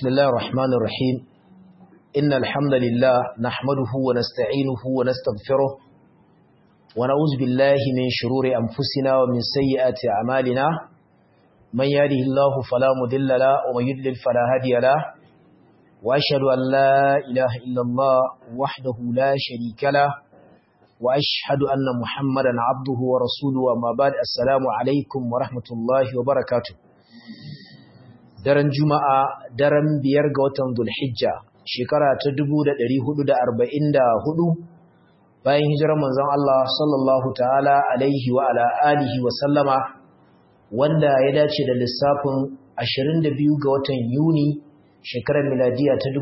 بسم الله الرحمن الرحيم إن الحمد لله نحمده ونستعينه ونستغفره ونعوذ بالله من شرور أنفسنا ومن سيئات أعمالنا من يهده الله فلا مضل له ومن يضلل فلا هادي له وأشهد أن لا إله إلا الله وحده لا شريك له وأشهد أن محمدا عبده ورسوله وما بعد السلام عليكم ورحمة الله وبركاته. daren juma'a daren 5 ga watan Dhul-Hijja shekara ta 1444 bayan hijirar manzon Allah sallallahu ta'ala alaihi wa ala alihi wa sallama wanda ya dace da lissafin 22 ga watan Yuni shekarar miladiya ta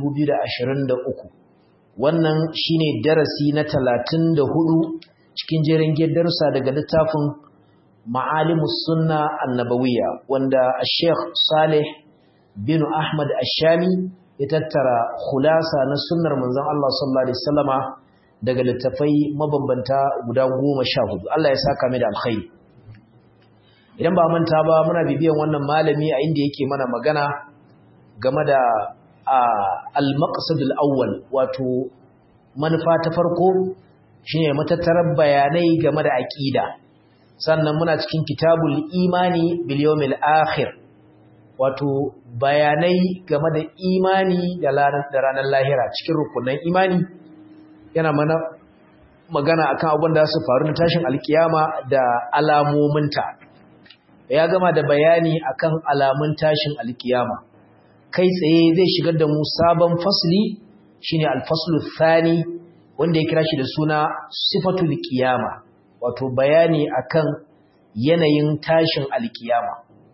2023 wannan shine darasi na 34 cikin jerin darussa daga littafin Ma'alimus Sunna An-Nabawiyya wanda Sheikh Saleh bin Ahmad Ash-Shami ya tattara khulasa na sunnar manzon Allah sallallahu alaihi wasallama daga littafai mabambanta guda 14. Allah ya saka mai da alkhairi. Idan ba manta ba muna bibiyan wannan malami a inda yake mana magana game da al-maqsad al-awwal wato manufa ta farko shine matattarar bayanai game da aqida. Sannan muna cikin kitabul imani bil yawmil akhir wato bayanai game da imani da ranar lahira cikin rukunan imani yana mana magana akan abin da su faru na tashin alkiyama da alamominta ya gama da bayani akan alamun tashin alkiyama kai tsaye zai shigar da mu sabon fasli shine al-faslu thani wanda ya kira shi da suna sifatul qiyama wato bayani akan yanayin tashin alkiyama.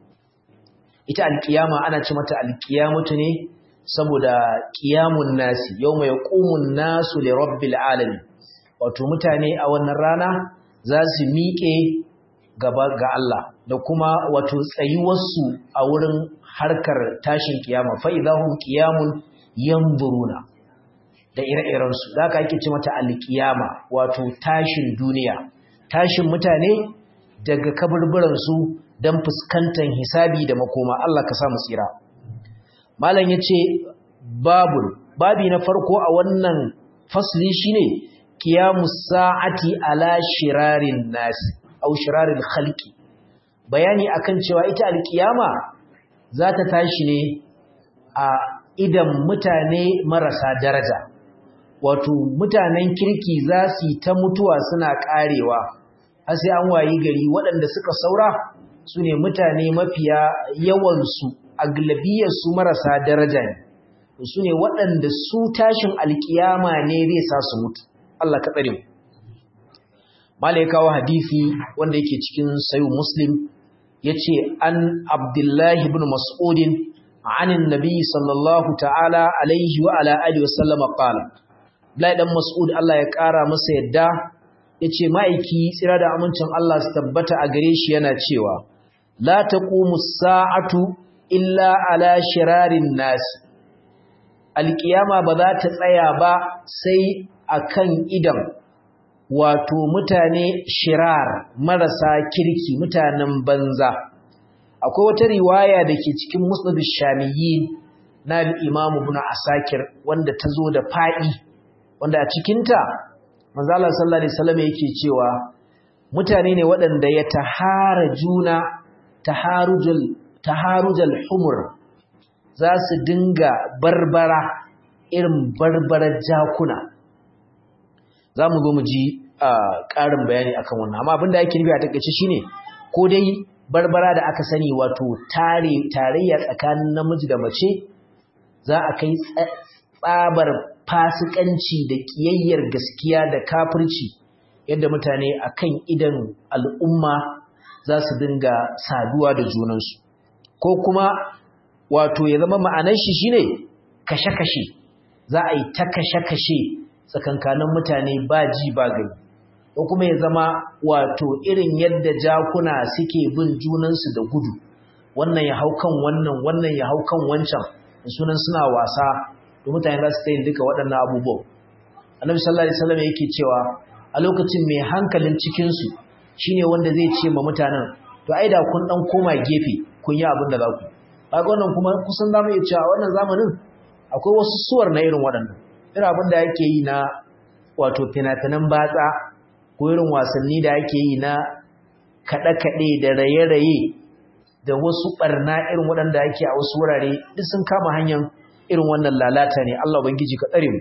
Ita alkiyama ana ce mata alkiyamatu ne saboda qiyamun nasi yawma yaqumun nasu li rabbil alamin wato mutane a wannan rana za su miƙe gaba ga Allah da kuma wato tsayuwarsu a wurin harkar tashin kiyama fa idahum qiyamun yanzuruna da ire-iren su da aka ake ce mata alkiyama wato tashin duniya tashin mutane daga kaburburan su don fuskantar hisabi da makoma Allah ka samu tsira. Malam ya ce, babi na farko a wannan fasli shine kiyamus sa'ati ala shirarin nasi, au shirarin khalqi. Bayani akan cewa ita alkiyama za ta tashi ne a idan mutane marasa daraja. Wato mutanen kirki za su yi ta mutuwa suna karewa, har sai an wayi gari waɗanda suka saura su ne mutane mafiya yawansu aglabiyarsu marasa daraja ne su ne waɗanda su tashin alkiyama ne zai sa su mutu Allah ka tsare mu mala ya kawo hadisi wanda yake cikin sayu muslim yace an abdullahi ibn mas'udin anin nabi sallallahu ta'ala alaihi wa ala alihi wa sallama qala Abdullahi dan Mas'ud Allah ya kara masa yadda yace ma'aiki tsira da amincin Allah su tabbata a gare shi yana cewa la taqumu as-sa'atu illa ala shirarin nas alqiyama ba za ta tsaya ba sai akan idan wato mutane shirar marasa kirki mutanen banza akwai wata riwaya dake cikin musnad ash-shamiyyin na al-imam ibn asakir wanda tazo da fadi wanda a cikin ta manzo Allah sallallahu alaihi wasallam yake cewa mutane ne waɗanda ya tahara juna taharujal humur za su dinga barbara irin barbarar jakuna za mu zo mu ji ƙarin bayani akan wannan amma abinda yake nufi a takaice shine ko dai barbara da aka sani wato tarayya tsakanin namiji da mace za a kai tsabar fasikanci da kiyayyar gaskiya da kafirci yadda mutane akan idan al'umma za su dinga saduwa da junansu ko kuma wato ya zama ma'anar shi shine kashe-kashe za a yi ta kashe-kashe tsakankanin mutane ba ji ba gani ko kuma ya zama wato irin yadda jakuna suke bin junansu da gudu wannan ya hau kan wannan ya hau kan wancan da sunan suna wasa da mutane za su ta yin duka waɗannan abubuwan annabi sallallahu alaihi wasallam yake cewa a lokacin mai hankalin cikinsu shine wanda zai ce ma mutanen to ai da kun dan koma gefe kun yi abin da za ku kaga wannan kuma kusan zamu iya cewa wannan zamanin akwai wasu suwar na irin waɗannan irin abin da yake yi na wato fina-finan batsa ko irin wasanni da ake yi na kaɗe-kaɗe da raye-raye da wasu ɓarna irin waɗanda ake a wasu wurare duk sun kama hanyar irin wannan lalata ne Allah ubangiji ka tsare mu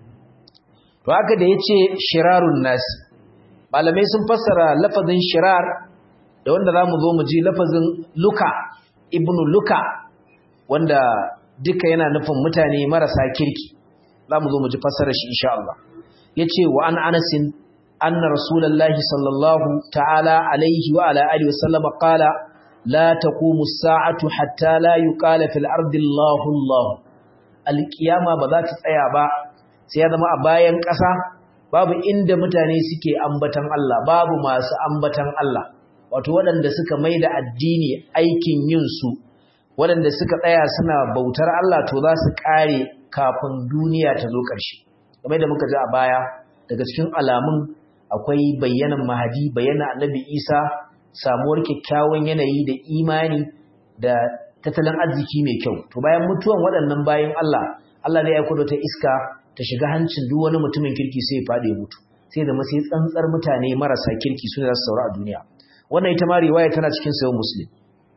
to haka da yace shirarun nasi malamai sun fassara lafazin shirar da wanda zamu zo mu ji lafazin luka ibnu luka wanda duka yana nufin mutane marasa kirki zamu zo mu ji fassarar shi insha Allah yace wa an anasin anna rasulullahi sallallahu ta'ala alaihi wa ala alihi wasallam qala la taqumu as-sa'atu hatta la yuqala fil ardi Allahu Allah al-qiyama ba za ta tsaya ba sai ya zama a bayan ƙasa babu inda mutane suke ambatan Allah babu masu ambatan Allah wato waɗanda suka maida addini aikin yin su waɗanda suka tsaya suna bautar Allah to za su ƙare kafin duniya ta zo ƙarshe kamar da muka ji a baya daga cikin alamun akwai bayyanan mahadi bayyana annabi Isa samuwar kyakkyawan yanayi da imani da tattalin arziki mai kyau to bayan mutuwan waɗannan bayan Allah ne ya aiko ta iska ta shiga hancin duk wani mutumin kirki sai ya fadi mutu sai da sai tsantsar mutane marasa kirki su ne za su saura a duniya wannan ita ma riwaya tana cikin sahih muslim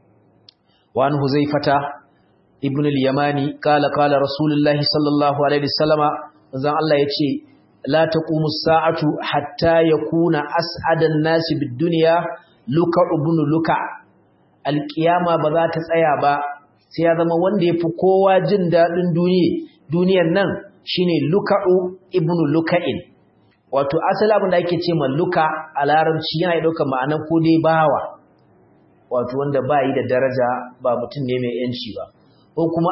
wa an huzaifata ibn al-yamani qala rasulullahi sallallahu alaihi wasallama zan Allah yace la taqumu as-sa'atu hatta yakuna as'adan nasi bid-dunya luka ibn luka al-qiyama ba za ta tsaya ba sai ya zama wanda yafi kowa jin dadin duniyar nan shine luka'u ibnu luka'in wato asali abin da ake ce ma luka a larabci yana daukar ma'anar ko dai bawa wato wanda ba yi da daraja ba mutum ne mai yanci ba ko kuma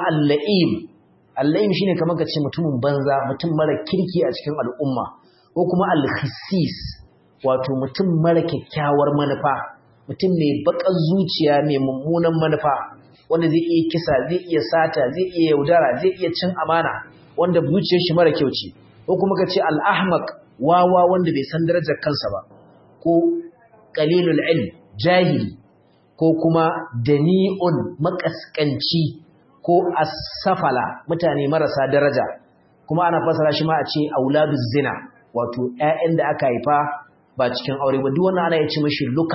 al-la'im shine kamar ka ce mutumin banza mutum mara kirki a cikin al'umma ko kuma al-khissis wato mutum mara kyakkyawar manufa mutum mai bakar zuciya mai mummunan manufa wanda zai iya kisa zai iya sata zai iya yaudara zai iya cin amana wanda zuciyar shi mara kyau ce ko kuma kace al-ahmaq wawa wanda bai san darajar kansa ba ko qalilul ilm jahili ko kuma dani'un makaskanci ko as-safala mutane marasa daraja kuma ana fasara shi ma a ce auladuz zina wato ƴaƴan da aka haifa ba cikin aure ba duk wannan ana yace mishi luka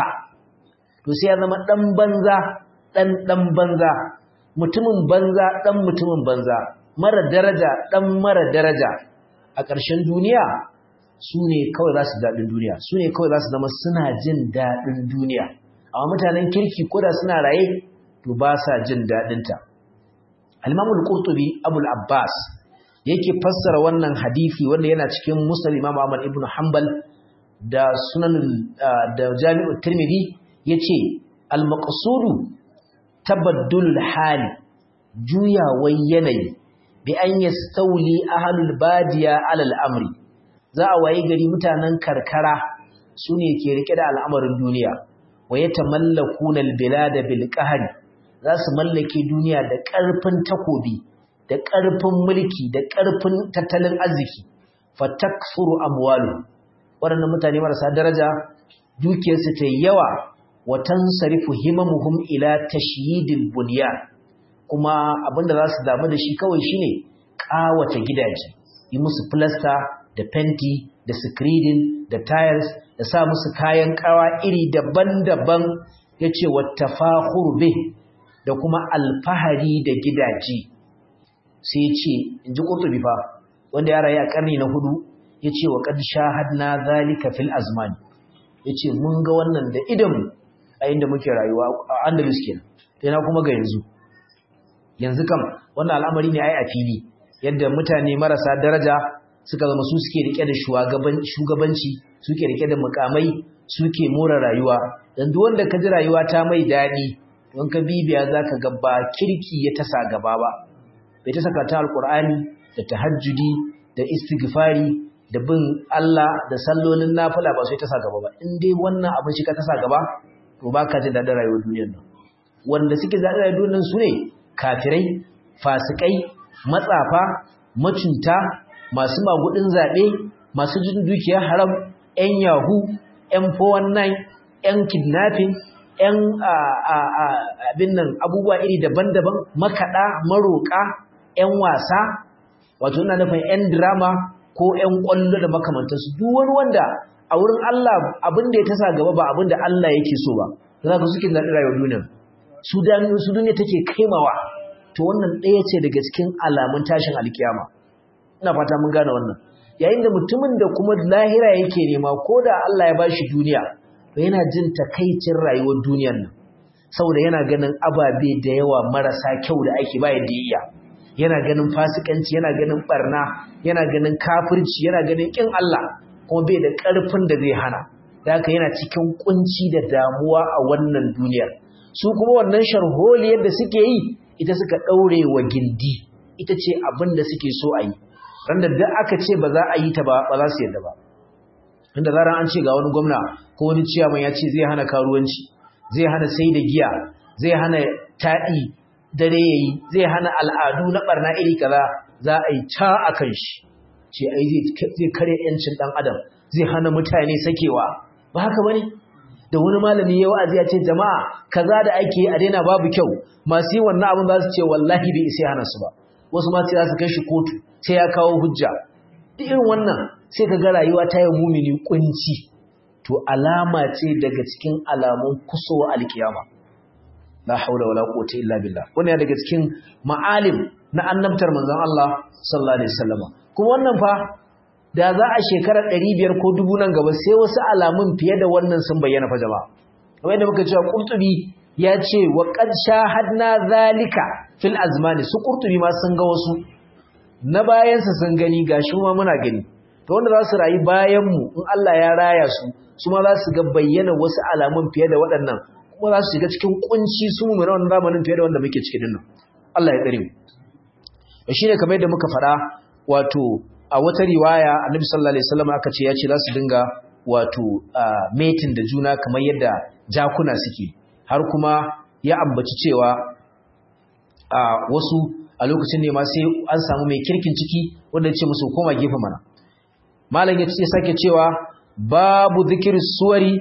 to sai ya zama dan banza dan banza mutumin banza dan mutumin banza mara daraja dan mara daraja a ƙarshen duniya su ne kawai za su daɗin duniya su ne kawai za su zama suna jin daɗin duniya amma mutanen kirki ko da suna raye to ba sa jin daɗinta al-imamul qurtubi abul abbas yake fassara wannan hadisi wanda yana cikin musnad imam ahmad ibn hanbal da sunan da jami'ut tirmidhi yace al-maqsudu tabaddul hali juyawar yanayi bi an yastauli ahlul badiya alal amri za a waye gari mutanen karkara sune ke rike da al'amarin duniya wa yatamallakuna albilada bil qahri za su mallake duniya da ƙarfin takobi da ƙarfin mulki da ƙarfin tattalin arziki fatakfuru amwalu waɗannan mutane marasa daraja dukiyarsu ta yawa wa tansarifu himamuhum ila tashyidil bunyan kuma abinda za su damu da shi kawai shine ƙawata gidaje yi musu plaster da fenti da screeding da tiles da sa musu kayan ƙawa iri daban-daban yace wattafakhur bih da kuma alfahari da gidaje sai yace inji Qurtubi fa wanda ya rayu a karni na 4 yace wa qad shahadna zalika fil azman yace mun ga wannan da idanmu a inda muke rayuwa a Andalus kenan sai na kuma ga yanzu kam wannan al'amari ne ai a fili yadda mutane marasa daraja suka zama su suke rike da shugabanci suke rike da mukamai suke more rayuwa dan duk wanda ka ji rayuwa ta mai dadi don ka bibiya zaka ga ba kirki ya tasa gaba ba bai ta saka ta alqur'ani da tahajjudi da istighfari da bin Allah da sallolin nafila ba sai ta sa gaba ba in dai wannan abin shi ka tasa gaba to baka ji dadin rayuwar duniyar nan wanda suke zaɗa rayuwar nan su ne kafirai fasikai matsafa macuta masu magudin zaɓe masu jin dukiyar haram 'yan yahu 'yan 419 'yan kidnapping 'yan abin nan abubuwa iri daban-daban, makaɗa, maroƙa, 'yan wasa, wato ina nufin 'yan drama ko 'yan ƙwallo da makamantansu, duk wani wanda a wurin Allah abin da ya tasa gaba ba abin da Allah yake so ba, za ka suke daɗin rayuwar duniya. Su duniya take kaimawa, to wannan ɗaya ce daga cikin alamun tashin alkiyama. Ina fata mun gane wannan. Yayin da mutumin da kuma lahira yake nema, ko da Allah ya bashi duniya, to yana jin takaicin rayuwar duniyar nan, saboda yana ganin ababe da yawa marasa kyau da ake ba yadda iya. Yana ganin fasikanci, yana ganin barna, yana ganin kafirci, yana ganin kin Allah, kuma bai da ƙarfin da zai hana. Da haka yana cikin kunci da damuwa a wannan duniyar. Su kuma wannan sharholiyar da suke yi, ita suka ɗaure wa gindi, ita ce abin da suke so a yi. Randa duk aka ce ba za a yi ta ba za su yadda ba. Inda zaran an ce ga wani gwamna ko wani ciyaman ya ce zai hana karuwanci, zai hana sai da giya, zai hana taɗi dare yayi, zai hana al'adu na barna iri kaza, za a yi ta akan shi. Ce ai zai kare yancin dan adam, zai hana mutane sakewa. Ba haka bane? Da wani malami ya wa'azi ya ce jama'a kaza da ake a daina babu kyau, masu yi wannan abin za su ce wallahi bai isa hana su ba. Wasu ma sai za su kai shi kotu, sai ya kawo hujja. Duk irin wannan sai ka ga rayuwa ta yi mumini kunci, to alama ce daga cikin alamun kusowa alkiyama. La haula wala quwwata illa billah. Wannan ya daga cikin ma'alim na annabtar manzon Allah sallallahu alaihi wasallam. Kuma wannan fa da za a shekarar 500 ko 1000 nan gaba sai wasu alamun fiye da wannan sun bayyana fa jama'a. Kamar yadda muka cewa Qurtubi ya ce wa qad shahadna zalika fil azmani, su Qurtubi ma sun ga wasu na bayansa sun gani, gashi ma muna gani. To wanda za su rayu bayan mu in Allah ya raya su ma za su ga bayyana wasu alamun fiye da waɗannan, kuma za su shiga cikin kunci su mu wannan zamanin fiye da wanda muke cikin dinnan. Allah ya tsare mu. Shi ne kamar yadda muka faɗa, wato a wata riwaya Annabi sallallahu alaihi wasallam aka ce ya ce za su dinga wato meeting da juna kamar yadda jakuna suke, har kuma ya ambaci cewa wasu a lokacin ne ma sai an samu mai kirkin ciki wanda ya ce musu koma gefe mana. Malam ya ce sake cewa babu zikir suwari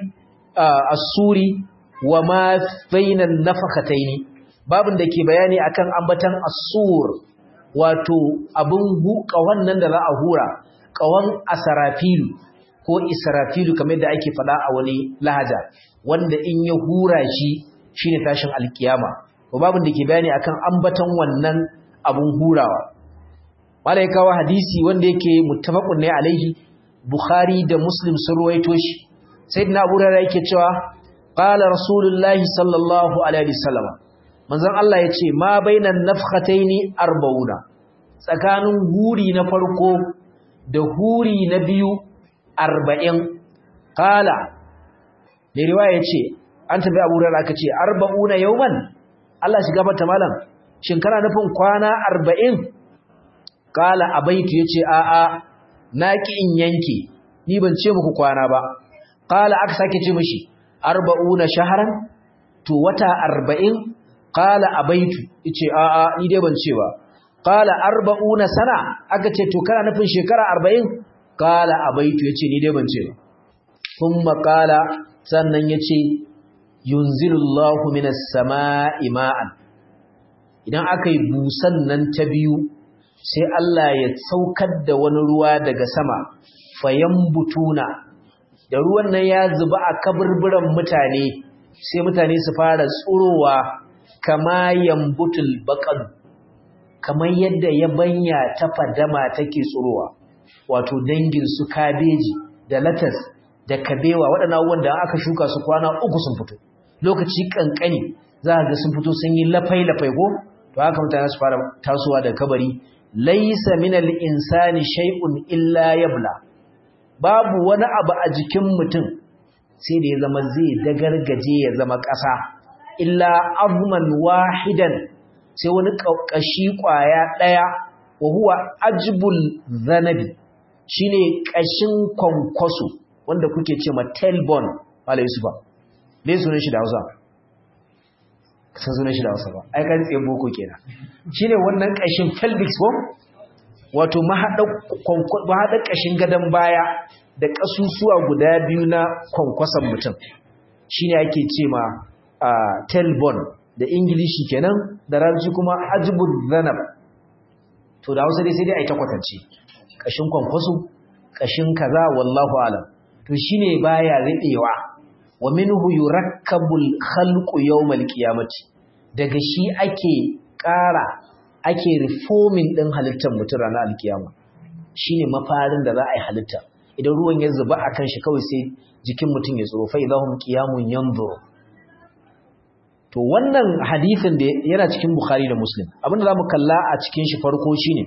as-suri wa ma bainan nafakhataini, babin da ke bayani akan ambatan as-sur, wato abin ƙawan nan da za a hura, ƙawan asarafilu ko israfilu kamar da ake faɗa a wani lahaja, wanda in ya hura shi shine tashin alkiyama. Ko babin da ke bayani akan ambatan wannan abin hurawa. Malai kawo hadisi wanda yake muttafaqun ne alaihi, Bukhari da Muslim sun ruwaito shi. Sayyidina Abu Hurairah yake cewa qala Rasulullahi sallallahu alaihi wasallam, manzon Allah ya ce ma bainan nafkhataini 40, tsakanin huri na farko da huri na biyu 40. Kala mai riwaya ce an tabi Abu Hurairah aka ce 40 yawman, Allah shiga mata malam shin kana nufin kwana 40? Kala abaitu yace a a naki in yanke, ni ban ce muku kwana ba. Kala aka sake ce mishi 40 shahran, to wata 40? Qala abaitu, yace a'a ni dai ban ce ba. Qala 40 sana, aka ce to kana nufin shekara 40? Qala abaitu, yace ni dai ban ce ba. Thumma qala, sannan yace yunzilullahu minas samaa'i ma'an, idan akai busan nan ta biyu sai Allah ya saukar da wani ruwa daga sama, fayambutuna, da ruwan nan ya zuba a kaburburan mutane sai mutane su fara tsurowa kama yambutul baqal, kamar yadda yabanya ta fadama take tsurowa, wato dangin su kabeji da latas da kabewa, waɗannan abubuwan da aka shuka su kwana 3 sun fito, lokaci kankani za ga sun fito sun yi lafai-lafai ko, to haka mutane su fara tasowa da kabari. Laysa minal insani shay'un illa yabla, babu wani abu a jikin mutum sai da ya zama zai dagargaje ya zama ƙasa, illa azman wahidan, sai wani kashi kwaya daya, wa huwa ajbul zanabi, shine kashin kwankwaso wanda kuke ce ma tailbone. Malai Yusufa me sunan shi da Hausa? San sunan shi da Hausa ba, ai kan tsaye boko kenan. Shine wannan kashin pelvic ko, wato mahada kashin gadan baya da kasusuwa guda biyu na kwankwason mutum, shine ake ce ma tailbone da ingilishi kenan da larabci kuma ajbul dhanab to da Hausa dai sai dai ai ta kwatance kashin kwankwaso kashin kaza wallahu alam to shine baya riɗewa wa minhu yurakkabul khalqu yawmal qiyamati daga shi ake ƙara ake reforming din halittar mutum ranar alkiyama shine mafarin da za a yi halitta idan ruwan ya zuba akan shi kawai sai jikin mutum ya tsoro fa idahum qiyamun yanzuru to wannan hadisin da yana cikin Bukhari da Muslim abinda zamu kalla a cikin shi farko shine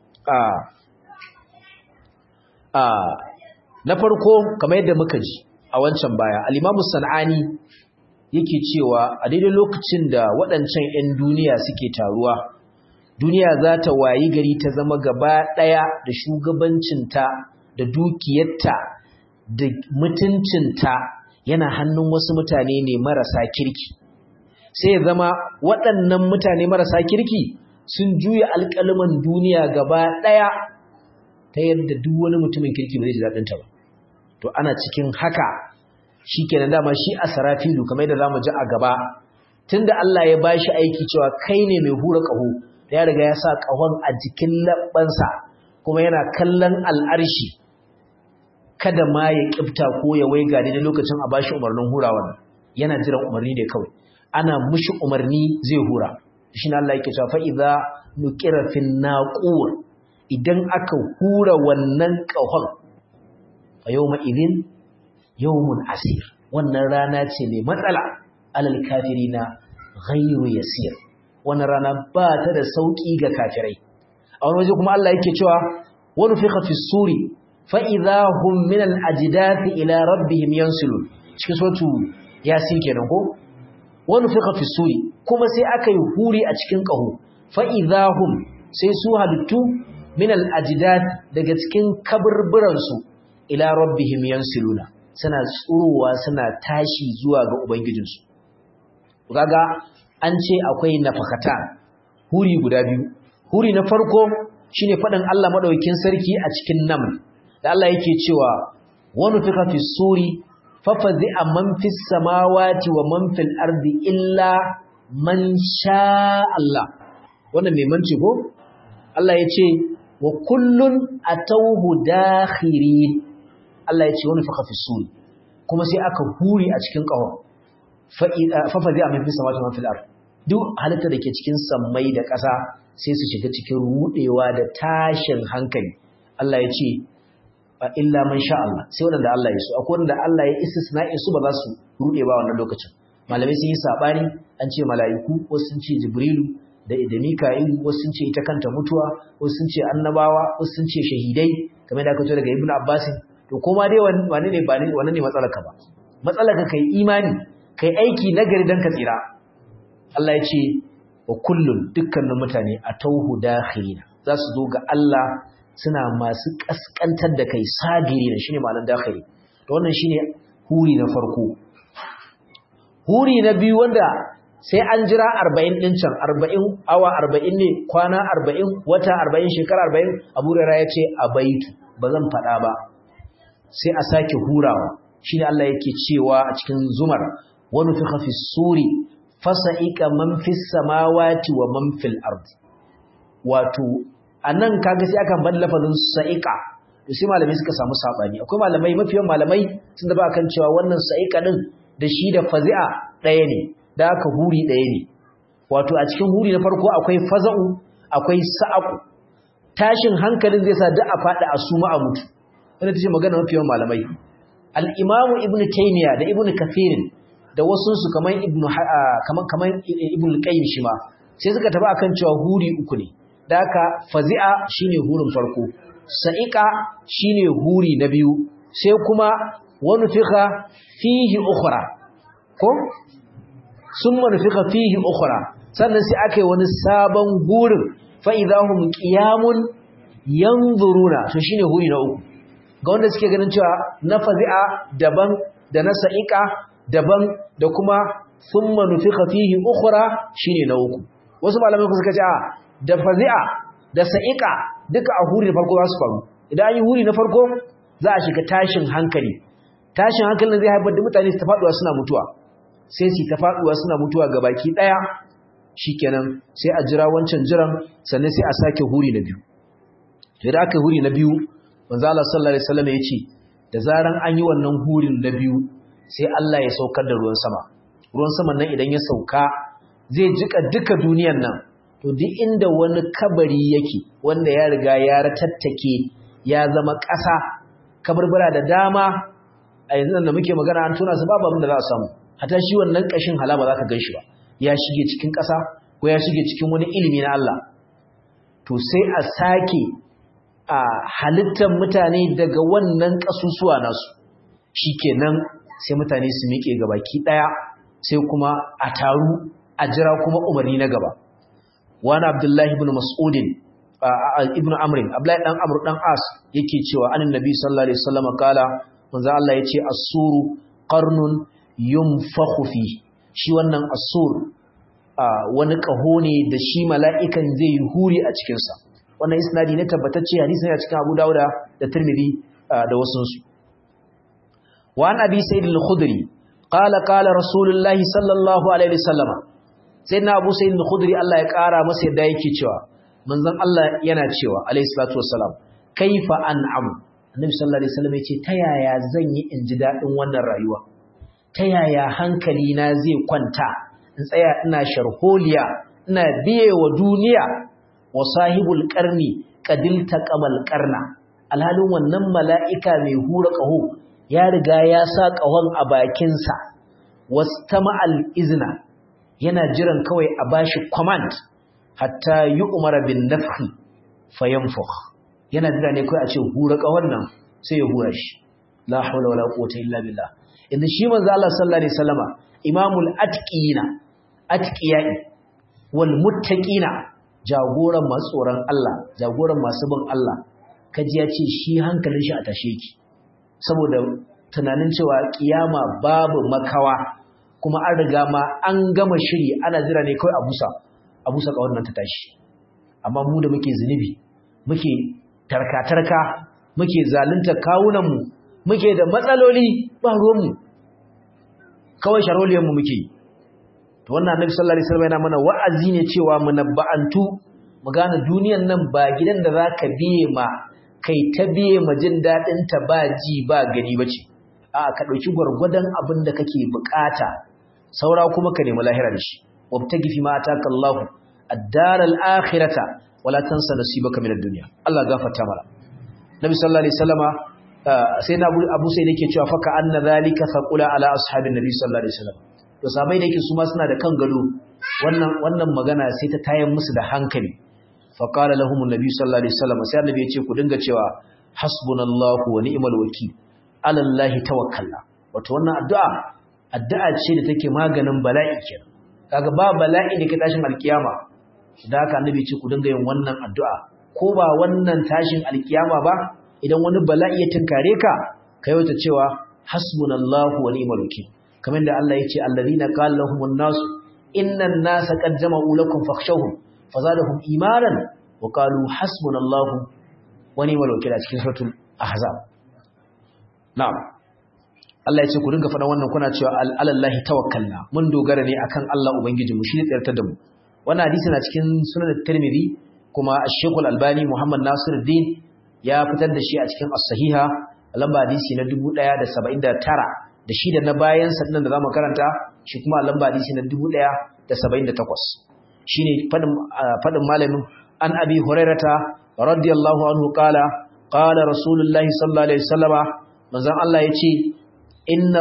na farko kamar yadda muka ji a wancan baya al-Imam Sanani yake cewa a daidai lokacin da waɗancan 'yan duniya suke taruwa duniya za ta wayi gari ta zama gaba ɗaya da shugabancinta da dukiyarta da mutuncinta yana hannun wasu mutane ne marasa kirki sai ya zama waɗannan mutane marasa kirki sun juya alƙalman duniya gaba ɗaya ta yadda duk wani mutumin kirki ba zai ji daɗinta ba to ana cikin haka shi kenan dama shi a sarafilu kamar yadda za mu ji a gaba tunda Allah ya bashi aiki cewa kai ne mai hura ƙaho da ya riga ya sa ƙahon a jikin labbansa kuma yana kallon al'arshi kada ma ya ƙifta ko ya waiga da lokacin a bashi umarnin hurawa yana jiran umarni ne kawai ana mushi umarni zai hura shi ne Allah yake cewa fa idza nuqira fin naqur idan aka hura wannan ƙahon fa yawma idin yawmun asir wannan rana ce mai matsala alal kafirina ghairu yasir wannan rana ba ta da sauki ga kafirai a wani waje kuma Allah yake cewa wa nufikha fi suri fa idahum min al ajdathi ila rabbihim yansilun cikin suratu yasin kenan ko wa nufikha fi suri kuma sai aka yi huri a cikin kaho fa idahum sai su halittu min al ajdath daga cikin kaburburan su ila rabbihim yansiluna suna tsurowa suna tashi zuwa ga ubangijinsu kaga an ce akwai nafakata huri guda biyu huri na farko shine fadin Allah madaukakin sarki a cikin nam da Allah yake cewa wa nufika fi suri fafazi'a man fis samawati wa man fil ardi illa man sha Allah wannan mai manci ko Allah yace wa kullun atawhu dakhirin Allah ya ce wani faka fi suri kuma sai aka huri a cikin ƙahon fafazi a mafi samatu mafi al'ar duk halitta da ke cikin sammai da ƙasa sai su shiga cikin rudewa da tashin hankali Allah ya ce illa man sha Allah sai waɗanda Allah ya so akwai waɗanda Allah ya istisna'in su ba za su rude ba wannan lokacin malamai sun yi saɓani an ce mala'iku wasu sun ce jibrilu da mika'ilu wasu sun ce ita kanta mutuwa wasu sun ce annabawa wasu sun ce shahidai kamar da aka ce daga ibnu abbasin to kuma dai wane ne ba ne wannan ne matsalarka ba matsalarka kai imani kai aiki nagari dan ka tsira Allah ya ce wa kullun dukkanin mutane atauhu dakhilina za su zo ga Allah suna masu kaskantar da kai sagiri da shine ma'anar dakhili to wannan shine huri na farko huri na biyu wanda sai an jira 40 din can 40 awa 40 ne kwana 40 wata 40 shekara 40 Abu Hurairah ya ce abaitu bazan fada ba sai a sake hurawa shine Allah yake cewa a cikin zumar wa nufikha fi suri fasa'ika man fis samawati wa man fil ard wato anan kaga sai aka bar lafazin sa'ika to sai malamai suka samu sabani akwai malamai mafiyan malamai sun da ba kan cewa wannan sa'ika din da shi da fazi'a daya ne da aka huri daya ne wato a cikin huri na farko akwai faza'u akwai sa'aqu tashin hankalin zai sa duk a fada a suma a mutu wanda tace magana mafi yawan malamai al-Imam Ibn Taymiyyah da Ibn Kathir da wasu su kaman Ibn al-Qayyim shi ma sai suka tafi akan cewa huri uku ne da haka fazi'a shine hurin farko sa'iqa shine huri na biyu sai kuma wani fiqa fihi ukhra ko summa nufiqa fihi ukhra sannan sai aka yi wani sabon hurin fa idahum qiyamun yanzuruna to shine huri na uku ga wanda suke ganin cewa na fazi'a daban da na sa'iqa daban da kuma thumma nufikha fihi ukhra shine na uku wasu malamai suka ce da fazi'a da sa'iqa duka a huri na farko za su faru idan an yi huri na farko za a shiga tashin hankali zai haifar da mutane su tafaduwa suna mutuwa sai su ta faduwa suna mutuwa gabaki daya shikenan sai a jira wancan jiran sannan sai a sake huri na biyu to da aka huri na biyu manzo Allah sallallahu alaihi wasallam yace da zaran an yi wannan hurin na biyu sai Allah ya saukar da ruwan sama nan idan ya sauka zai jika duka duniyar nan to duk inda wani kabari yake wanda ya riga ya ratattake ya zama ƙasa kabarbara da dama a yanzu da muke magana an tona su babu abin da za a samu hata shi wannan kashin halama za ka gan shi ba ya shige cikin ƙasa ko ya shige cikin wani ilimi na Allah to sai a sake a halittar mutane daga wannan ƙasusuwa nasu shikenan sai mutane su miƙe gabaki ɗaya sai kuma a taru a jira kuma umarni na gaba wani abdullahi ibn mas'udin ibn amrin abdullahi dan amr dan as yake cewa annabi sallallahu alaihi wasallam kala manzo Allah yace as-suru qarnun yunfakhu fi shi wannan as-sur wani kaho ne da shi mala'ikan zai yi huri a cikin sa wannan isnadi ne tabbatacce hadisi ne a cikin Abu Dawud da Tirmidhi da wasunsu wa an abi sa'id al-khudri qala qala rasulullahi sallallahu alaihi wasallam sayyidina Abu Sa'id al-Khudri Allah ya kara masa yadda yake cewa manzon Allah yana cewa alayhi salatu wassalam kaifa an'am annabi sallallahu alaihi wasallam yace ta yaya zan yi in ji dadin wannan rayuwa ta yaya hankali na zai kwanta in tsaya ina sharholiya ina biye wa duniya wa sahibul qarni qadil taqamal qarna alhalin wannan mala'ika mai hura qaho ya riga ya sa qahon a bakin sa wastama'al izna yana jiran kawai a bashi command hatta yi umara bin nafhi fayanfukh yana jira ne kai a ce hura kawan nan sai ya hura shi la hawla wala quwwata illa billah inda shi manzo Allah sallallahu alaihi wasallama imamul atqiyai wal muttaqina jagoran masu tsoron Allah jagoran masu bin Allah kaji ya ce shi hankalin shi a tashe ki saboda tunanin cewa kiyama babu makawa kuma an riga ma an gama shiri ana jira ne kawai a busa kawar nan ta tashi amma mu da muke zunubi muke tarka muke zalunta kawunanmu muke da matsaloli ba ruwanmu kawai sharoliyanmu muke to wannan annabi sallallahu alaihi wasallam yana mana wa'azi ne cewa mu nabba'antu mu gane duniyan nan ba gidan da zaka biye ma kai ta biye ma jin dadin ta ba ji ba gani bace a ka dauki gurgurdan abin da kake bukata saura kuma ka nemi lahira da shi wabtagi fi ma ataka Allah ad-daral akhirata wala tansa nasibaka min ad-dunya Allah gafarta mana Nabi sallallahu alaihi wasallama sai na Abu Sa'id yake cewa fa ka anna zalika faqula ala ashabin nabi sallallahu alaihi wasallam to sahabbai da yake su ma suna da kan gado wannan magana sai ta tayan musu da hankali fa qala lahum an-nabi sallallahu alaihi wasallam sai annabi ya ce ku dinga cewa hasbunallahu wa ni'mal wakeel ala Allah tawakkalna wato wannan addu'a ce da take maganin bala'i kenan kaga ba bala'i da ke tashin alkiyama da haka annabi ce ku dinga yin wannan addu'a ko ba wannan tashin alkiyama ba idan wani bala'i ya tinkare ka kai wata cewa hasbunallahu wa ni'mal wakeel kamar da Allah ya ce alladhina qala lahumun nas innan nasa qad jama'u lakum fakhshawhum fazadahum imanan wa qalu hasbunallahu wa ni'mal wakeel a cikin suratul ahzab na'am Allah ya ce ku dinga faɗan wannan kuna cewa alallahi tawakkalna mun dogara ne akan Allah ubangijinmu shi ne tsayar da mu wannan hadisi na cikin sunan Tirmidhi kuma Sheikh Al-Albani Muhammad Nasiruddin ya fitar da shi a cikin As-Sahiha lamba hadisi na 1079 da shi da na bayan sannan da zamu karanta shi kuma lamba hadisi na 1078 shine fadin malamin an Abi Hurairata radiyallahu anhu qala Rasulullahi sallallahu alaihi wasallama manzon Allah yace inna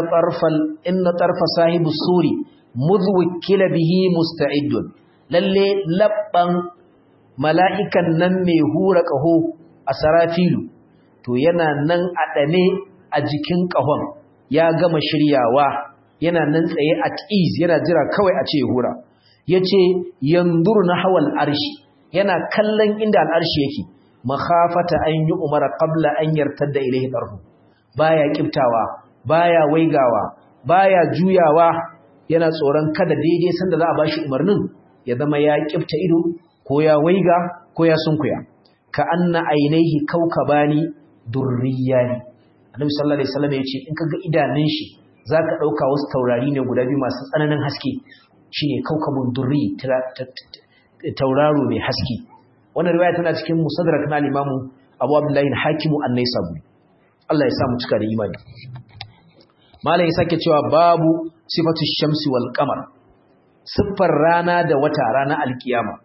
tarfa sahibu suri mudhwikila bihi musta'idun lalle labban mala'ikan nan mai hura kaho a sarafilu to yana nan a dane a jikin kahon ya gama shiryawa yana nan tsaye at ease yana jira kawai a ce hura yace yanzur nahwal arshi yana kallon inda al'arshi yake makhafata an yi umara qabla an yartadda ilayhi tarfu baya kiftawa baya waigawa baya juyawa yana tsoron kada daidai sanda za a bashi umarnin ya zama ya kifta ido ko ya waiga ko ya sunkuya ka anna ainihi kaukabani durriyani annabi sallallahu alaihi wasallam yace in kaga idanun shi zaka dauka wasu taurari ne guda biyu masu tsananin haske shine kaukabun durri tauraro mai haske. Wannan riwaya tana cikin musaddarak na al-Imam Abu Abdullah al-Hakim an-Naisaburi. Allah ya sa mu cika da imani. Malam ya sake cewa babu sifatu shamsi wal qamar, siffar rana da wata ranar alkiyama.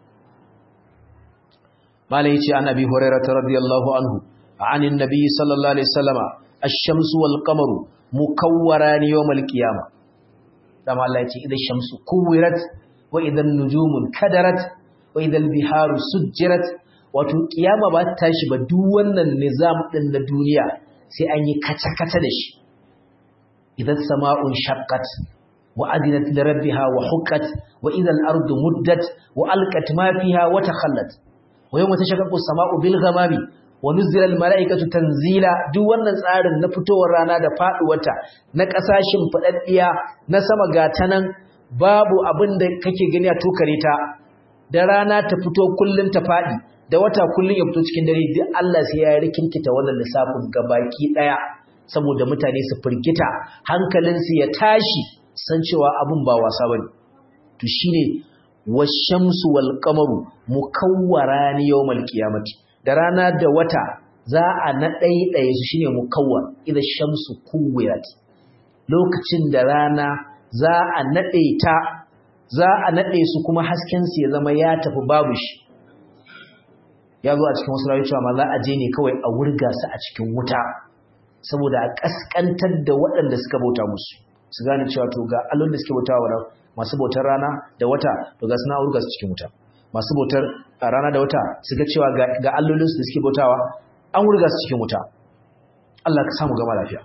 Malam yace an Abi Hurairah radiyallahu anhu anin nabi sallallahu alaihi wasallama ash-shamsu wal qamaru mukawwarani yawmal qiyamah. Dan Allah yace idan shamsu kuwirat wa idan nujumun kadarat wa idan biharu sujjirat. Wato kiyama ba ta tashi ba duk wannan nizam din na duniya sai an yi kaca-kaca da shi. Idan sama'un shaqqat wa adinat li rabbiha wa huqqat wa idal ardu muddat wa alqat ma fiha wa takhallat wa yawma tashaqqaqu as-sama'u bil ghamami wa nuzila al mala'ikatu tanzila. Duk wannan tsarin na fitowar rana da faduwarta, na kasashin fadaddiya, na sama gatanan, babu abin da kake gani a tokare ta. Da rana ta fito kullun ta fadi, da wata kullun ya fito cikin dare, duk Allah sai ya rikinkita wannan lissafin gabaki daya saboda mutane su firgita, hankalinsu ya tashi, san cewa abun ba wasa bane. To shine washamsu wal qamaru mukawwarani yawmal qiyamati. Da rana da wata za a naɗaiɗaye su shine mukawwar, idan shamsu kuwirat. Lokacin da rana za a naɗe ta, za a naɗe su kuma hasken su ya zama ya tafi babu shi. Ya zo a cikin wasu rayu cewa ma za a je ne kawai a wurga su a cikin wuta saboda a kaskantar da waɗanda suka bauta musu, su gane cewa to ga allon da suke bauta wa masu bautar rana da wata, to ga suna wurga su cikin wuta. Masu bautar rana da wata su ga cewa ga allolin su da suke bautawa an wurga su cikin wuta. Allah ka samu gama lafiya.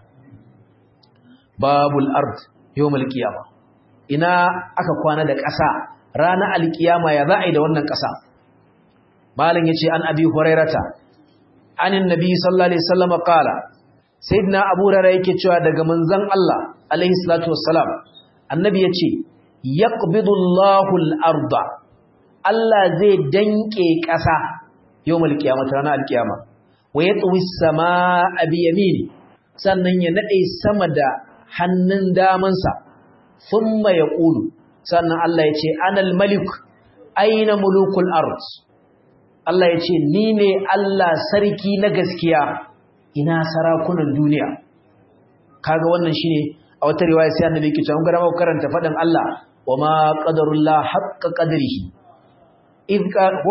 Babul ard yawmal qiyamah. Ina aka kwana da ƙasa ranar alkiyama, ya za a yi da wannan ƙasa? Malam yace an Abi Hurairata anin Nabi sallallahu alaihi wasallam qala, sayyidina Abu Hurairah yake cewa daga manzon Allah alaihi salatu wassalam, annabi yace yaqbidu Allahu al-arda, Allah zai danke ƙasa yawmal qiyamah, ranar alkiyama, wa yatwi as-samaa bi yamini, sannan ya nade sama da hannun damansa, thumma yaqulu, sannan Allah yace anal malik aina mulukul ard. Allah ya ce, ni ne Allah sarki na gaskiya, ina sarakunan duniya. Kaga wannan shi ne a wata riwaya sai annabi ke cewa gara maka karanta faɗin Allah, wa ma qadarullah haqqa qadrihi idh qala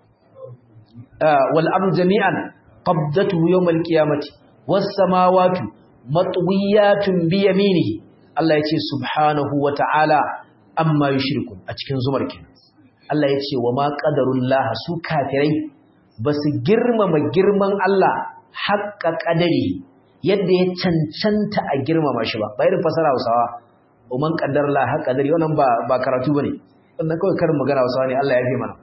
wal amru jami'an qabdatuhu yawm al qiyamati was samawati matwiyatun bi yaminihi. Allah ya ce subhanahu wa ta'ala amma yushrikun a cikin zumar kenan. Allah ya ce wa ma qadarullah, su kafirai ba su girmama girman Allah haƙƙa ƙadari yadda ya cancanta a girmama shi ba. Bayan fasara Hausawa, umman qaddarullah haƙƙa ƙadari, wannan ba karatu bane, wannan kawai karin magana Hausawa ne. Allah ya fi mana.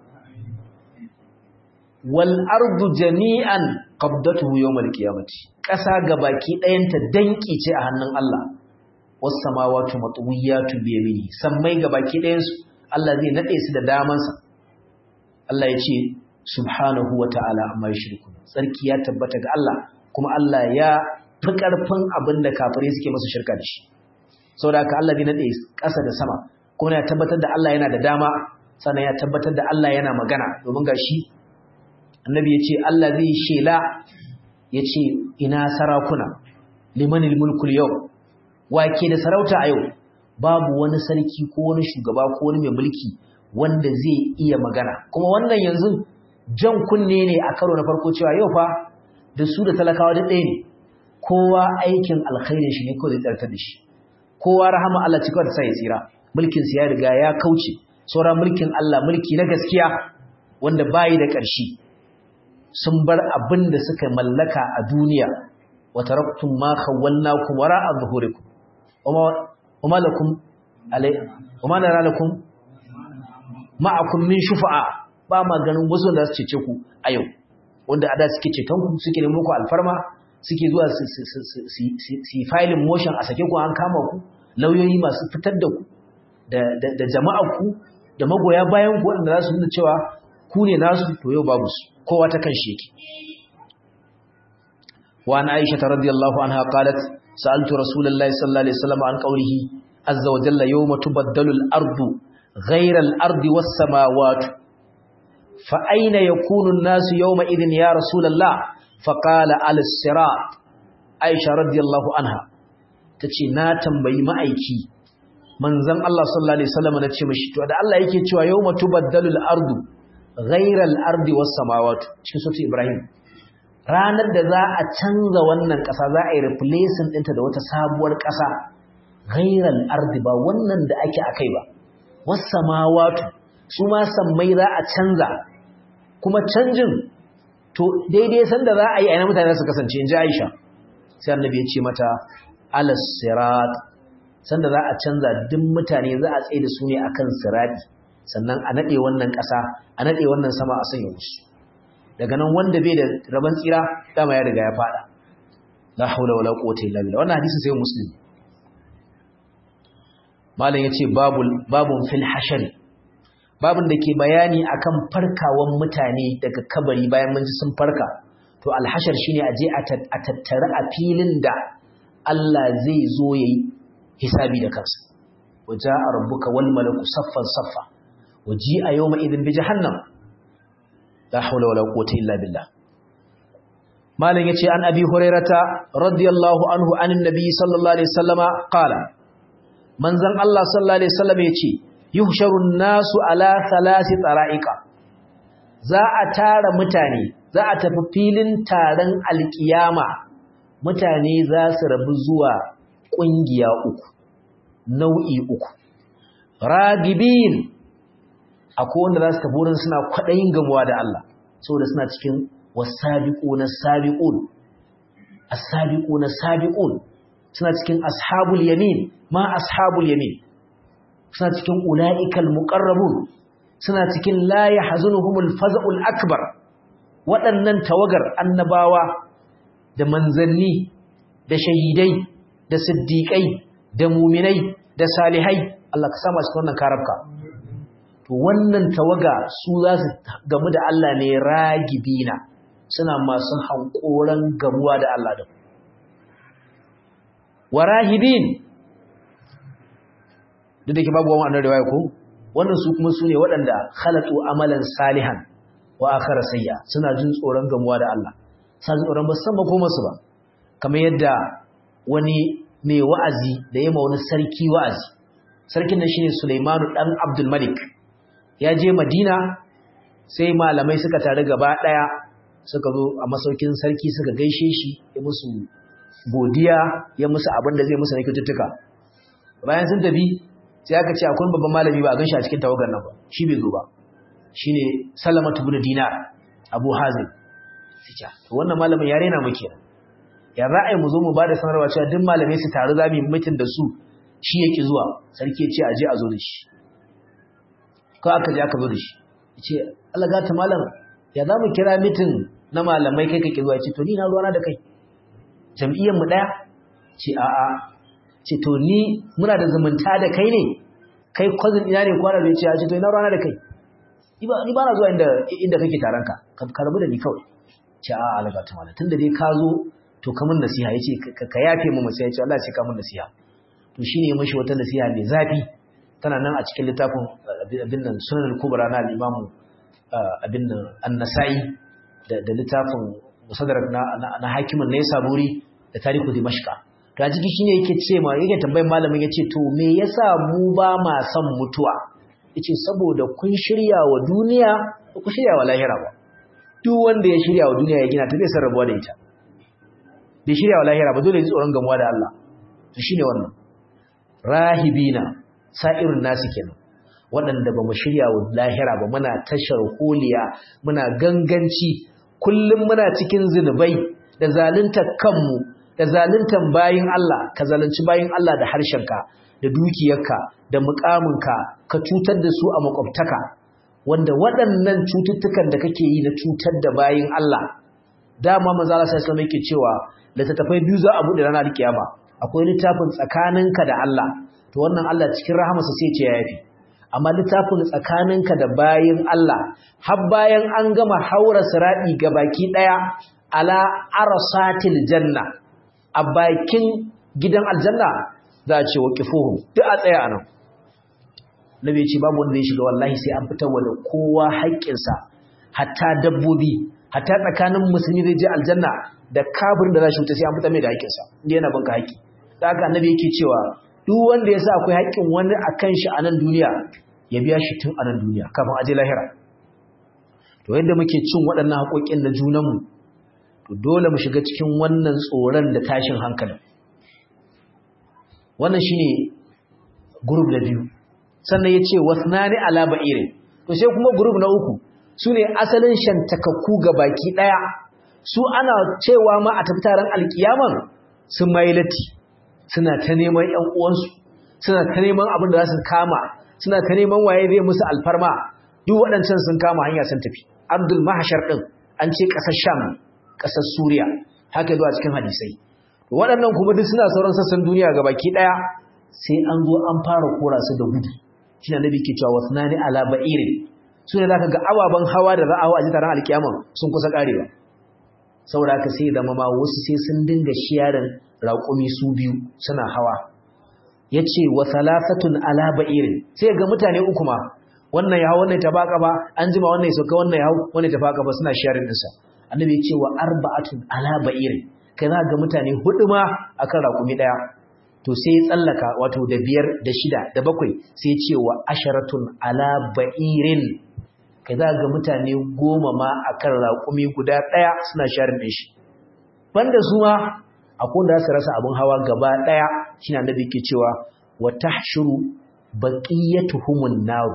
Wal ardu jami'an qabdatuhu yawmal qiyamati, ƙasa gabaki ɗayanta danki ce a hannun Allah. Was samawati matwiyatun bi yamini, sammai gabaki ɗayansu Allah zai nade su da damansa. Allah ya ce subhanahu wa ta'ala amma yushrikun, sarki ya tabbata ga Allah, kuma Allah ya fi karfin abinda kafirai suke masa shirka da shi. Saboda haka Allah zai nade ƙasa da sama, kuma ya tabbatar da Allah yana da dama, sannan ya tabbatar da Allah yana magana. Domin gashi annabi ya ce Allah zai shela, ya ce ina sarakuna, limanil mulkul yau, wake da sarauta a yau. Babu wani sarki ko wani shugaba ko wani mai mulki wanda zai iya magana. Kuma wannan yanzu jan kunne ne a karo na farko cewa yau fa da su da talakawa da ɗaya ne, kowa aikin alkhairin shi ne kawai zai tsartar da shi, kowa rahama Allah cikin da sai ya tsira. Mulkin sa ya riga ya kauce, sauran mulkin Allah, mulki na gaskiya wanda bayi da ƙarshe. Sun bar abin da suka mallaka a duniya, wa taraktum ma khawwalnakum wara'a zuhurikum وما لكم علي وما نرى لكم معكم من شفعاء. ba ma ganin wasu da su cece ku a yau, wanda a da suke ceton ku, suke nemi muku alfarma, suke zuwa su filing motion a sake ku an kama ku, lauyoyi masu fitar da ku da jama'ar ku da magoya bayan ku wanda za su nuna cewa ku ne nasu. To yau babu su, kowa ta kan shi yake. wa an Aisha radiyallahu anha qalat sa'altu rasulullahi sallallahu alaihi wasallam an qawlihi azza wa jalla yawma tubaddalu al-ardu ghayra al-ardi was-samawati fa ayna yakunu an-nasu yawma idhin ya rasulullah fa qala al-sirat. Aisha radiyallahu anha tace na tambayi ma'aiki manzon Allah sallallahu alaihi wasallam nace mishi to da Allah yake cewa yawma tubaddalu al-ardu ghayra al-ardi was-samawati cikin sura Ibrahim, ranar da za a canza wannan ƙasa za a yi replacing ɗinta da wata sabuwar ƙasa, ghayra al-ardi ba wannan da ake akai ba, was-samawati su ma sammai za a canza, kuma canjin to daidai sanda za a yi aina mutane su kasance inji Aisha. Sai annabi ya ce mata alas sirat, sanda za a canza duk mutane za a tsaye da su ne akan sirati, sannan a nade wannan ƙasa a nade wannan sama a sanya musu, daga nan wanda bai da rabon tsira dama ya riga ya fada. La haula wala quwwata illa billah. Wannan hadisi sai Muslim. Malam yace babun fil hashari, babun da ke bayani akan farkawan mutane daga kabari bayan mun ji sun farka. To alhashar shine aje a tattara a filin da Allah zai zo yayi hisabi da kansa. Waja'a rabbuka wal malaku saffan saffa waji'a yawma idhin bi jahannam. La hawla wala quwwata illa billah. Malam yace an Abi Hurairata radiyallahu anhu anin nabiy sallallahu alaihi wasallama qala, manzon Allah sallallahu alaihi wasallam yace yuhsharun nasu ala thalathi tara'iqa. Za a tara mutane, za a tafi filin taron alkiyama, mutane za su rabu zuwa ƙungiya uku, nau'i uku. Ragibin, akwai wanda za su tafi wurin suna kwaɗayin gamuwa da Allah, saboda suna cikin wasabiquna sabiqun, as-sabiquna sabiqun, suna cikin ashabul yamin, ma ashabul yamin, suna cikin ulaikal muqarrabun, suna cikin la yahzunuhumul faza'ul akbar. Waɗannan tawagar annabawa da manzanni da shahidai da siddiƙai da muminai da salihai, Allah ka sama cikin wannan karabka. To wannan tawaga su za su gamu da Allah ne ragibina, suna masu hankoran gamuwa da Allah da warahibin, duk da ke babu wannan riwaya ko wannan su kuma su ne waɗanda khalatu amalan salihan wa akhara sayya, suna jin tsoron gamuwa da Allah, suna jin tsoron ba san ba ko masu ba, kamar yadda wani mai wa'azi da yayin wani sarki wa'azi, sarkin nan shine Sulaimanu dan Abdul Malik, ya je Madina sai malamai suka tare gaba daya suka zo a masaukin sarki suka gaishe shi, ya musu godiya, ya musu abin da zai musu na kyaututtuka. Bayan sun tafi sai aka ce akwai babban malami ba a ganshi a cikin tawagar nan ba, shi bai zo ba, shine Salamatu ibn Dinar Abu Hazim. Sai to wannan malamin ya rena muke, ya ra'ayi mu zo mu bada sanarwa cewa duk malamai su taru zamu yi mitin da su, shi yake zuwa. Sarki ya ce aje a zo da shi, ko aka je aka zo da shi, yace Allah ga ta malam, ya zamu kira mitin na malamai kai kake zuwa? Ce to ni na ruwana da kai, jam'iyyar mu daya? Ce a'a. Ce to ni muna da zumunta da kai ne, kai cousin ina ne kwana bai? Ce to ina ruwana da kai, ni ba na zuwa inda kake taron ka rabu da ni kawai. Ce a'a Allah ga ta malam, tunda dai ka zo to ka mun nasiha. Yace ka yafe mu sai. Yace Allah ya ce ka mun nasiha. To shine ya mishi wata nasiha mai zafi, tana nan a cikin littafin abin nan Sunan al-Kubra na al-Imam abin nan An-Nasa'i da littafin Musaddarak na Hakimin Naysaburi da Tarihu Dimashq. To a ciki shine yake tambayar malamin, yace to me yasa mu ba ma son mutuwa? Yace saboda kun shirya wa duniya ba ku shirya wa lahira ba. Duk wanda ya shirya wa duniya ya gina ta zai san rabuwa da ita, bai shirya wa lahira ba dole ya tsoron gamuwa da Allah. To shine wannan rahibina, sa'irun nasu kenan, waɗanda ba mu shirya wa lahira ba, muna tashar holiya, muna ganganci, kullum muna cikin zinubai da zaluntar kanmu da zaluntar bayin Allah. Ka zalunci bayin Allah da harshenka da dukiyarka da muƙaminka, ka cutar da su a makwabtaka, wanda waɗannan cututtukan da kake yi na cutar da bayin Allah, dama manzo Allah sallallahu alaihi wasallam yake cewa littattafai biyu za a buɗe ranar kiyama. Akwai littafin tsakaninka da Allah, to wannan Allah cikin rahamarsa sai ce ya yafi. Amma littafin tsakaninka da bayin Allah, har bayan an gama haura sirati baki daya ala arsatil janna, a bakin gidan aljanna za a ce waqifuhum duk a tsaya anan nabi ya ce babu wanda zai shiga wallahi sai an fitar da kowa haƙƙinsa hatta dabbobi hatta tsakanin musulmi zai je aljanna da kafirin da za shi wuta sai an fitar mai da haƙƙinsa inda yana banka haƙƙi da haka annabi yake cewa duk wanda ya sa akwai haƙƙin wani akan shi a nan duniya ya biya shi tun a nan duniya kafin aje lahira to yadda muke cin waɗannan haƙoƙin na junanmu to dole mu shiga cikin wannan tsoron da tashin hankali wannan shine group na biyu sannan yace wasnani ala ba'irin to sai kuma group na uku sune asalin shantakakku ga baki daya su ana cewa ma a tattaran alkiyaman sun mailati suna ta neman ƴan uwansu suna ta neman abin da za su kama suna ta neman waye zai musu alfarma duk waɗancan sun kama hanya sun tafi Abdul Mahshar din an ce ƙasar Sham ƙasar Suriya haka zuwa cikin hadisai waɗannan kuma duk suna sauran sassan duniya gabaki daya sai an zo an fara kora su da gudu shine annabi ke cewa wasnani ala ba'irin sune zaka ga ababan hawa da za a hawa a taron alkiyama sun kusa karewa saboda haka sai da mama wasu sai sun dinga shiyarin raƙumi su biyu suna hawa yace wa thalathatun ala ba'irin sai ga mutane uku ma wannan ya hawo wannan ta baka ba an jima wannan ya sauka wannan ya hawo wannan ta baka ba suna shiyarin dinsa annabi yace wa arba'atun ala ba'irin kai za ga mutane hudu ma akan raƙumi daya to sai ya tsallaka wato da 5 da 6 da 7 sai ya ce wa asharatun ala ba'irin kai za ga mutane 10 ma akan raƙumi guda daya suna sharin din shi banda su ma akwai wanda su rasa abun hawa gaba daya shine annabi ke cewa wa tahshuru baqiyatuhumun nar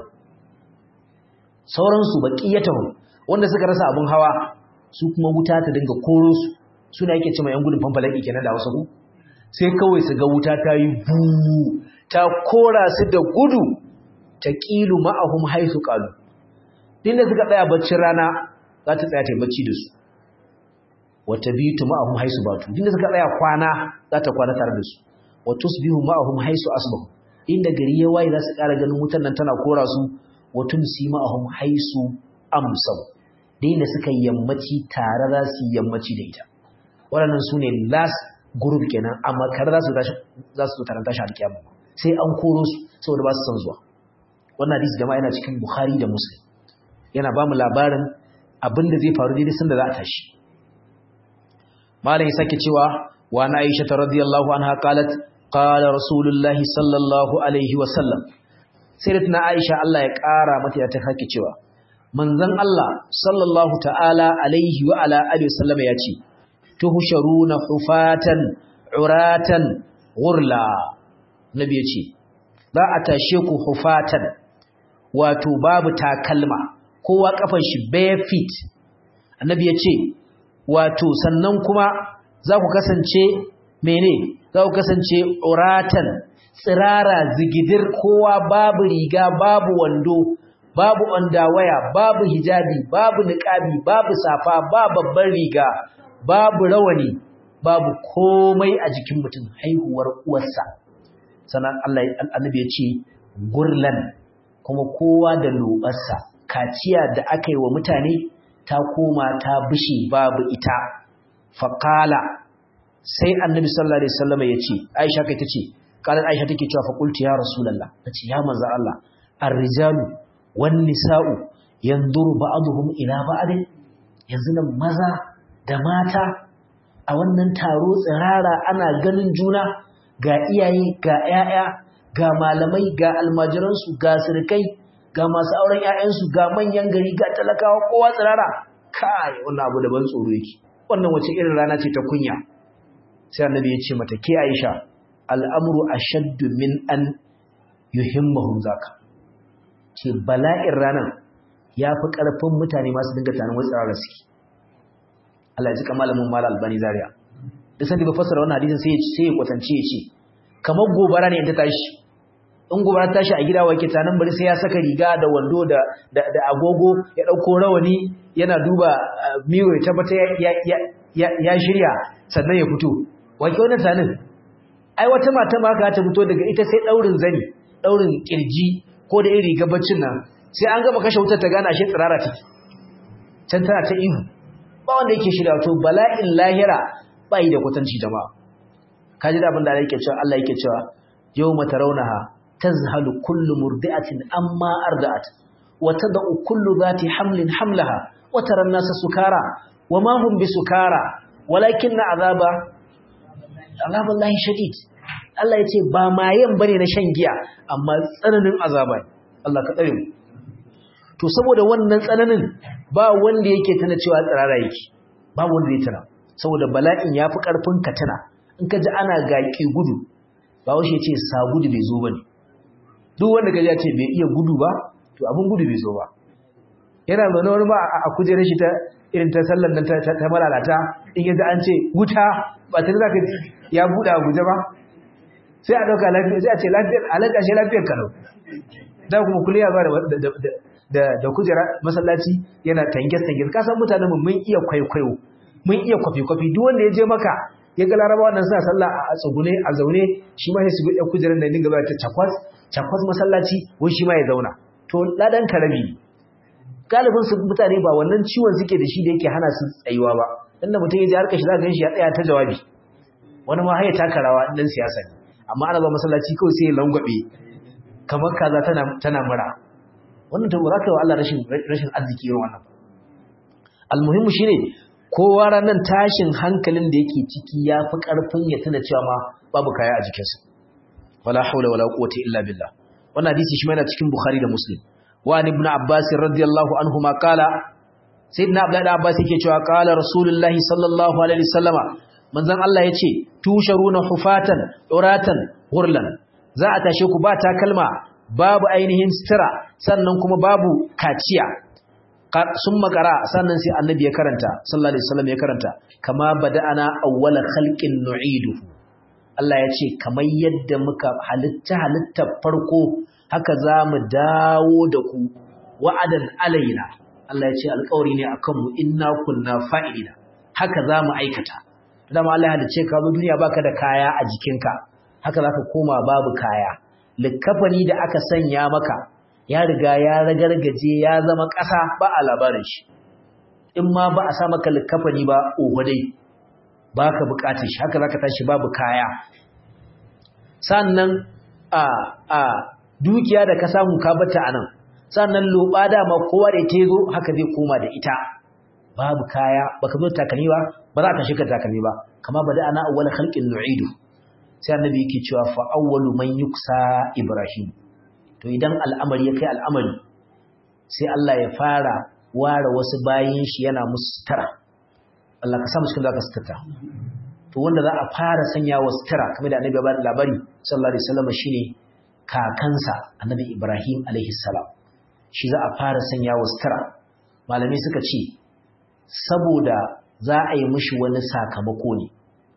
sauran su baqiyatuhum wanda suka rasa abun hawa su kuma wuta ta dinga koro su suna yake cewa yan gudun fanfalaki kenan da wasu sai kawai su ga wuta ta yi buu ta kora su da gudu ta ƙilu ma'ahum haisu ƙalu inda suka tsaya baccin rana za ta tsaya ta yi bacci da su wata bitu ma'ahum haisu batu inda suka tsaya kwana za ta kwana tare da su wata su biyu ma'ahum haisu asbahu inda gari ya waye za su ƙara ganin wutan nan tana kora su wata musi ma'ahum haisu amsau da inda suka yammaci tare za su yammaci da ita waɗannan su ne last group kenan amma kar za su taranta shi alkiyama sai an koro su saboda ba su san zuwa wannan hadisi jama'a yana cikin Bukhari da Muslim yana ba mu labarin abinda zai faru daidai sanda za a tashi malam ya sake cewa wa na Aisha radhiyallahu anha qalat qala rasulullahi sallallahu alaihi wa sallam sayyidatuna Aisha Allah ya kara mata ta sake cewa manzon Allah sallallahu ta'ala alaihi wa ala alihi wa sallam ya ce tuhsharuna hufatan uratan ghurla nabi yace za a tashe ku hufatan wato babu takalma kowa kafan shi bare feet annabi yace wato sannan kuma za ku kasance mene za ku kasance uratan tsirara zigidir kowa babu riga babu wando babu waya babu hijabi babu niqabi babu safa babu babbar riga babu rawani babu komai a jikin mutum haihuwar uwarsa sannan Allah annabi ya ce gurlan kuma kowa da lobarsa kaciya da aka yi wa mutane ta koma ta bishi babu ita faqala sai annabi sallallahu alaihi wasallam ya ce Aisha kai tace qalat Aisha take cewa fa qulti ya rasulullah tace ya manzo Allah ar-rijalu wan nisa'u yanzuru ba'dhum ila ba'd yanzu nan maza da mata a wannan taro tsirara ana ganin juna ga iyaye ga ƴaƴa ga malamai ga almajiransu ga sirkai ga masu auren ƴaƴansu ga manyan gari ga talakawa kowa tsirara kai wannan abu da ban tsoro yake wannan wace irin rana ce ta kunya sai annabi ya ce mata ke Aisha al'amru ashaddu min an yuhimmahum zaka ce bala'in ranan yafi karfin mutane masu dinga tarin wasu tsirara suke Allah ya ji malamin Malam Albani Zaria da sani ba fassara wannan hadisin sai ya kwatance ya ce kamar gobara ne ta tashi in gobara ta tashi a gida wake tanan bari sai ya saka riga da wando da agogo ya dauko rawani yana duba miro ya tabbata ya shirya sannan ya fito wake wannan tanin ai wata mata ma ka ta fito daga ita sai daurin zani daurin kirji ko da irin riga baccin nan sai an gama kashe wutar ta gana shi tsirara take can tana ta ihu ba wanda yake shirya to bala'in lahira bai da kwatanci jama'a kaji da abin da Allah yake cewa yawma tarawnaha tazhalu kullu murdi'atin amma arda'at wa tad'u kullu dhati hamlin hamlaha wa tara an-nasa sukara wama hum bisukara walakinna azaballahi shadid. Allah yace ba mayen bane na shan giya amma tsananin azaba Allah ka tsare mu. To saboda wannan tsananin ba wanda yake tana cewa tsirara yake, babu wanda ya tana, saboda bala'in yafi karfin ka tana. In ka ji ana gaki gudu, ba washe yace sa gudu bai zo bane. Duk wanda kaji ya ce bai iya gudu ba, to abin gudu bai zo ba. Yana zaune wani ba a kujerar shi ta irin ta sallar nan ta malalata, in yanzu an ce wuta ba ta zaka ya buɗe a guje ba, sai a ɗauka lafiya, sai a ce lafiyar alaƙa shi lafiyar kalau. Da kuma kullum ya ba da kujera masallaci yana tanges-tanges. Ka san mutanen mun iya kwaikwayo, mun iya kwafi-kwafi. Duk wanda ya je maka ya ga larabawa nan suna sallah a tsugune a zaune, shi ma ya shigo ɗan kujerar da dinga ba ta cakwas masallaci, wai shi ma ya zauna. To ladan karabi galibin su mutane ba wannan ciwon suke da shi da yake hana su tsayuwa ba. Dan da mutum ya je harkar shi za ka gan shi ya tsaya ta jawabi, wani ma haye taka rawa dan siyasa ne, amma ana ba masallaci kawai sai ya langwabe kamar kaza tana mura. Wannan to ba za ka yi wa Allah rashin arziki irin wannan. Almuhimmu shine kowa ranan tashin hankalin da yake ciki ya fi karfin ya tuna cewa ma babu kaya a jikinsa. Wala haula wala quwwata illa billah. Wannan hadisi shi ma yana cikin Bukhari da Muslim. Wa ibn Abbas radiyallahu anhu ma qala, sayyidina Abdullah Abbas yake cewa qala Rasulullahi sallallahu alaihi wasallama, manzon Allah yace tusharuna hufatan uratan hurlan, za a tashe ku ba takalma, babu ainihin sitira, sannan kuma babu kaciya. Sun makara, sannan sai annabi ya karanta sallallahu alaihi wasallam ya karanta kama bada'ana awwala khalqin nu'iduhu. Allah ya ce kamar yadda muka halitta farko haka za mu dawo da ku wa'adan alaina. Allah ya ce alƙawari ne akan mu, inna kunna fa'ilina, haka za mu aikata. Dama Allah ya halice ka zo duniya baka da kaya a jikinka, haka zaka koma babu kaya. Likafani da aka sanya maka ya riga ya ragargaje ya zama ƙasa, ba a labarin shi. In ma ba a sa maka likafani ba, oho dai baka buƙatar shi, haka zaka tashi babu kaya. Sannan dukiya da ka samu ka bata anan, sannan loba dama kowa da ita zo haka zai koma da ita, babu kaya, baka zo takalmi ba, ba za ka shiga takalmi ba, kama bada ana awwal khalqin nu'idu. Sai annabi yake cewa fa awwalu man yuksa Ibrahim. To idan al'amari ya kai al'amari, sai Allah ya fara ware wasu bayin shi yana musu tara. Allah ka sa mu cikin zaka sutura. To wanda za a fara sanya wa sutura kamar da annabi ya bada labari sallallahu alaihi wasallam shine kakansa annabi Ibrahim alaihi salam. Shi za a fara sanya wa sutura. Malamai suka ce saboda za a yi mishi wani sakamako ne.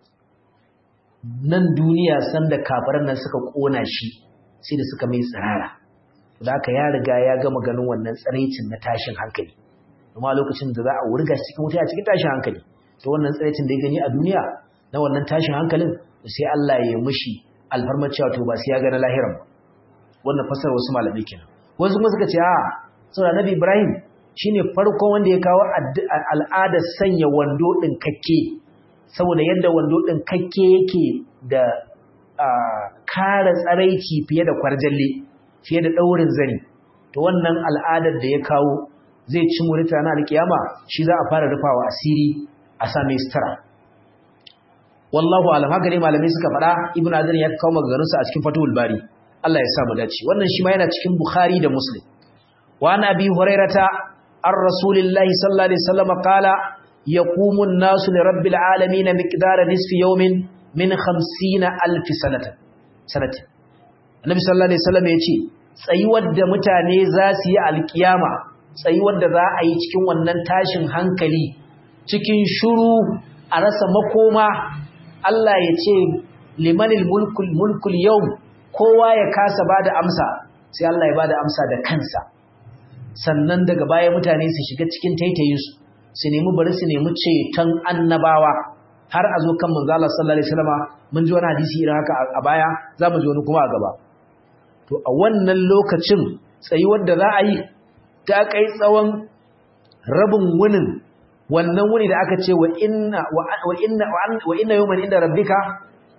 Nan duniya sanda kafiran nan suka kona shi sai da suka mai tsirara. Da haka ya riga ya gama ganin wannan tsiraicin na tashin hankali. Kuma lokacin da za a wurga shi cikin wuta a cikin tashin hankali, to wannan tsiraicin da ya gani a duniya na wannan tashin hankalin sai Allah ya mishi alfarmar cewa to ba sai ya ga na lahiran ba. Wannan fasara wasu malamai kenan. Wasu kuma suka ce a saboda Nabi Ibrahim shine farkon wanda ya kawo al'adar sanya wando din kakke, saboda yadda wando din kakke yake da kare tsaraici fiye da kwarjalle, fiye da daurin zani. To wannan al'adar da ya kawo zai ci murita na alkiyama, shi za a fara rufawa asiri a sa mai sutura. Wallahu alam, haka ne malamai suka faɗa. Ibn Azar ya kawo maganganunsa a cikin Fathul Bari. Allah ya sa mu dace. Wannan shi ma yana cikin Bukhari da Muslim. Wa an Abi Hurairata ar Rasulillahi sallallahu alaihi wasallam qala yaqumu an-nasu li rabbil alamin miqdara nisfi yawmin min 50,000 sanatin. Annabi sallallahu alaihi wasallam yace tsayuwar da mutane za su yi alkiyama, tsayuwar da za a yi cikin wannan tashin hankali, cikin shuru a rasa makoma. Allah ya ce limanil mulkul yawm, kowa ya kasa bada amsa, sai Allah ya bada amsa da kansa. Sannan daga baya mutane su shiga cikin taitayinsu, su nemi bari su nemi ceton annabawa, har a zo kan manzo Allah sallallahu alaihi wasallam. Mun ji wani hadisi irin haka a baya, za mu ji wani kuma a gaba. To a wannan lokacin tsayuwar da za a yi ta kai tsawon rabin wunin, wannan wuni da aka ce wa inna yawman inda rabbika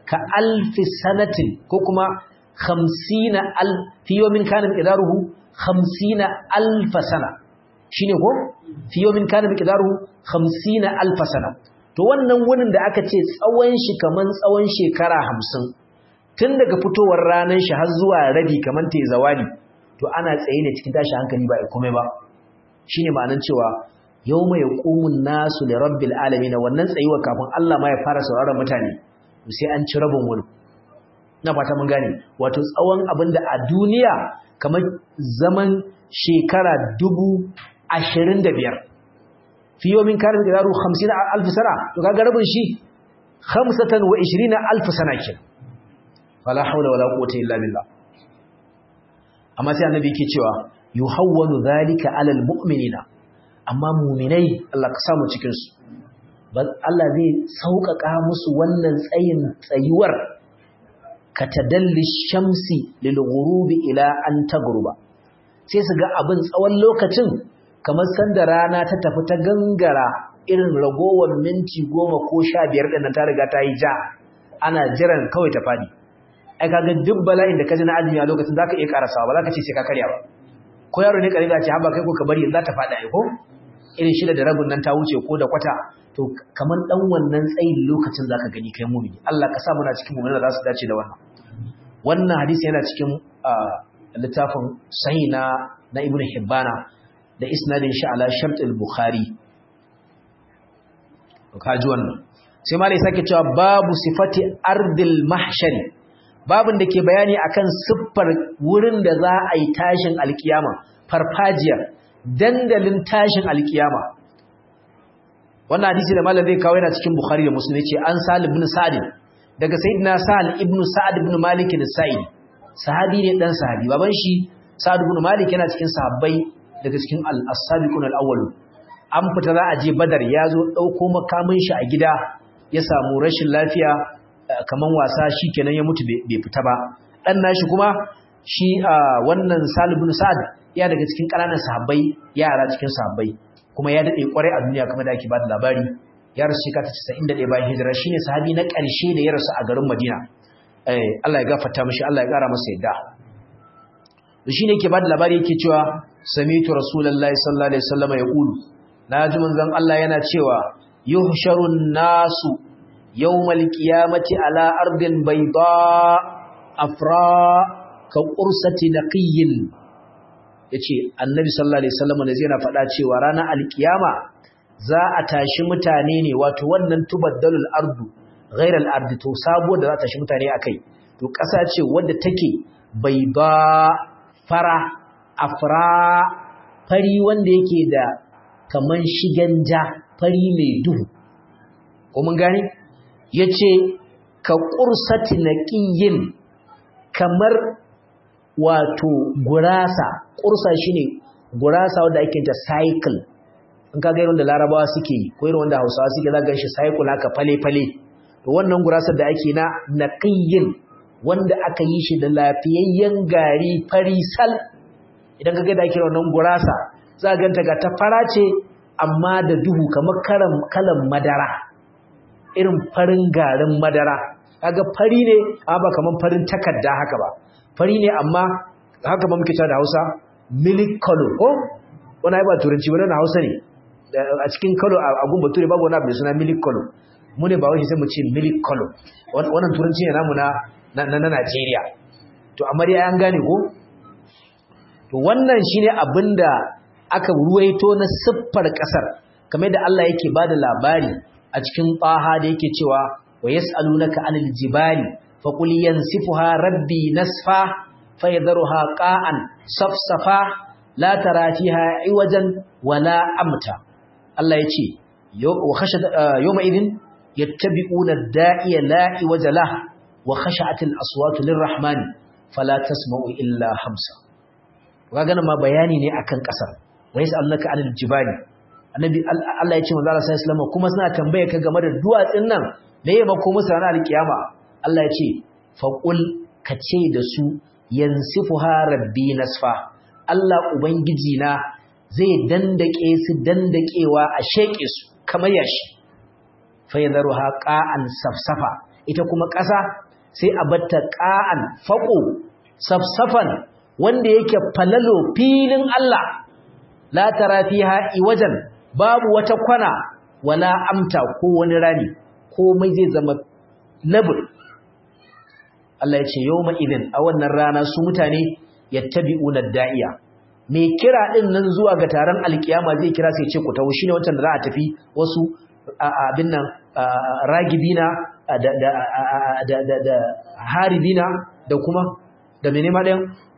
ka alfi sanatin ko kuma 50 fi yawmin kana miqdaruhu 50 alf sana shine ko fi yawmin kana miqdaruhu 50 alf sana to wannan wurin da aka ce tsawon shi kaman tsawon shekara 50 tun daga fitowar ranar shi har zuwa rabi kaman tayi zawali to ana tsaye ne cikin tashi hankali ba komai ba shine ma'anar cewa yawma yaqumun nasu li rabbil alamin wannan tsayuwa kafin Allah ma ya fara sauraron mutane sai an ci rabin wurin na fata mun gane wato tsawon abinda a duniya kamar zaman shekara 25 fi yawmin kana miqdaru 50000 sana to kaga rabin shi 25000 sana kin fala hawla wala quwwata illa billah amma sai annabi yake cewa yuhawwalu dhalika alal mu'minina amma mu'minai Allah ka samu cikin su Allah zai sauƙaƙa musu wannan tsayuwar katadalli shamsi lil ghurubi ila an tagruba sai su ga abin tsawon lokacin kamar sanda rana ta tafi ta gangara irin ragowar minti 10 ko 15 din nan ta riga ta yi ja ana jiran kawai ta fadi ai kaga duk bala'in da kaji na azumi a lokacin zaka iya karasawa ba zaka ce sai ka karya ba ko yaro ne kare ce haba kai ko ka bari za ta fada ai ko irin shida da rabin nan ta wuce ko da kwata to kaman dan wannan tsayin lokacin zaka gani kai mu'mini Allah ka sa muna cikin mu'mina da za su dace da wannan hadisi yana cikin littafin sahih na Ibn Hibbana da isnadin shi ala shart al-Bukhari to kaji wannan sai malai sake cewa babu sifati ardil mahshari babin da ke bayani akan siffar wurin da za a yi tashin alkiyama farfajiyar dandalin tashin alkiyama wannan hadisi da malam zai kawo yana cikin Bukhari da Muslim yace an Sa'd ibn Sa'd daga sayyidina Sa'd ibn Sa'd ibn Malik al-Sa'idi sahabi ne dan sahabi baban shi Sa'd ibn Malik yana cikin sahabbai daga cikin as-sabiqun al-awwalun an fita za a je Badar yazo dauko makamin shi a gida ya samu rashin lafiya kaman wasa shikenan ya mutu bai fita ba dan nashi kuma shi wannan Sa'd ibn Sa'd ya daga cikin ƙananan sahabbai yara cikin sahabbai kuma ya dade kware a duniya kamar da ake ba da labari ya rasu shekara 91 bayan hijira shine sahabi na ƙarshe da ya rasu a garin Madina Allah ya gafarta mishi Allah ya ƙara masa yadda shine yake ba da labari yake cewa sami'tu rasulullahi sallallahu alaihi wasallam yaqulu naji manzon Allah yana cewa yuhsharun nasu yawmal qiyamati ala ardin bayda afra ka qursati naqiyyin yace annabi sallallahu alaihi wasallam ne yana faɗa cewa ranar alkiyama za a tashi mutane ne wato wannan tubaddalul ardu ghairal ardi to sabo da za ta tashi mutane akai to ƙasa ce wadda take bayda fara afra fari wanda yake da kaman shigan ja fari mai duhu ko mun gane yace ka qursati naqiyin kamar wato gurasa qursa shine gurasa wanda ake ta cycle in ka ga irin da larabawa suke yi ko irin wanda hausawa suke za ga shi cycle haka fale fale to wannan gurasar da ake na naqiyin wanda aka yi shi da lafiyayyen gari farisal idan ka ga da ake wannan gurasa za ka ganta ga ta fara ce amma da duhu kamar kalan madara irin farin garin madara kaga fari ne amma ba kaman farin takarda haka ba fari ne amma haka ba muke cewa da Hausa milk color ko wani ai ba turanci ba na Hausa ne a cikin color a gun bature babu wani abu da suna milk color mu ne ba wai sai mu ce milk color wannan turanci ne namu na Najeriya to amma dai an gane ko to wannan shine abinda aka ruwaito na siffar kasar kamar da Allah yake bada labari a cikin Taha da yake cewa wa yas'alunaka 'anil jibali faqul yansifuha rabbi nasfa fayadharuha qa'an safsafa la tara fiha iwajan wala amta Allah yace yawma idin yattabi'una ad-da'iya la iwaja lahu wa khasha'atil aswatu lirrahman fala tasma'u illa hamsa kaga nan ma bayani ne akan kasar wa yas'alunaka 'anil jibali annabi Allah ya ce manzo Allah sallallahu alaihi wasallam kuma suna tambaye ka game da duwatsun nan me ya mako musu ranar alkiyama Allah ya ce faqul kace da su yansifuha rabbi nasfa Allah ubangiji na zai dandake su dandakewa a sheke su kamar yashi fa yadharuha qa'an safsafa ita kuma ƙasa sai a batta qa'an faqo safsafan wanda yake falalo filin Allah la tara fiha iwajan babu wata kwana wala amta ko wani rani komai zai zama level. Allah ya ce yawma idin a wannan rana su mutane yattabi'una da'iya mai kira din nan zuwa ga taron alkiyama zai kira sai ce ku tawo shine wancan da za a tafi wasu abin nan ragibina da haribina da kuma da menene ma ɗayan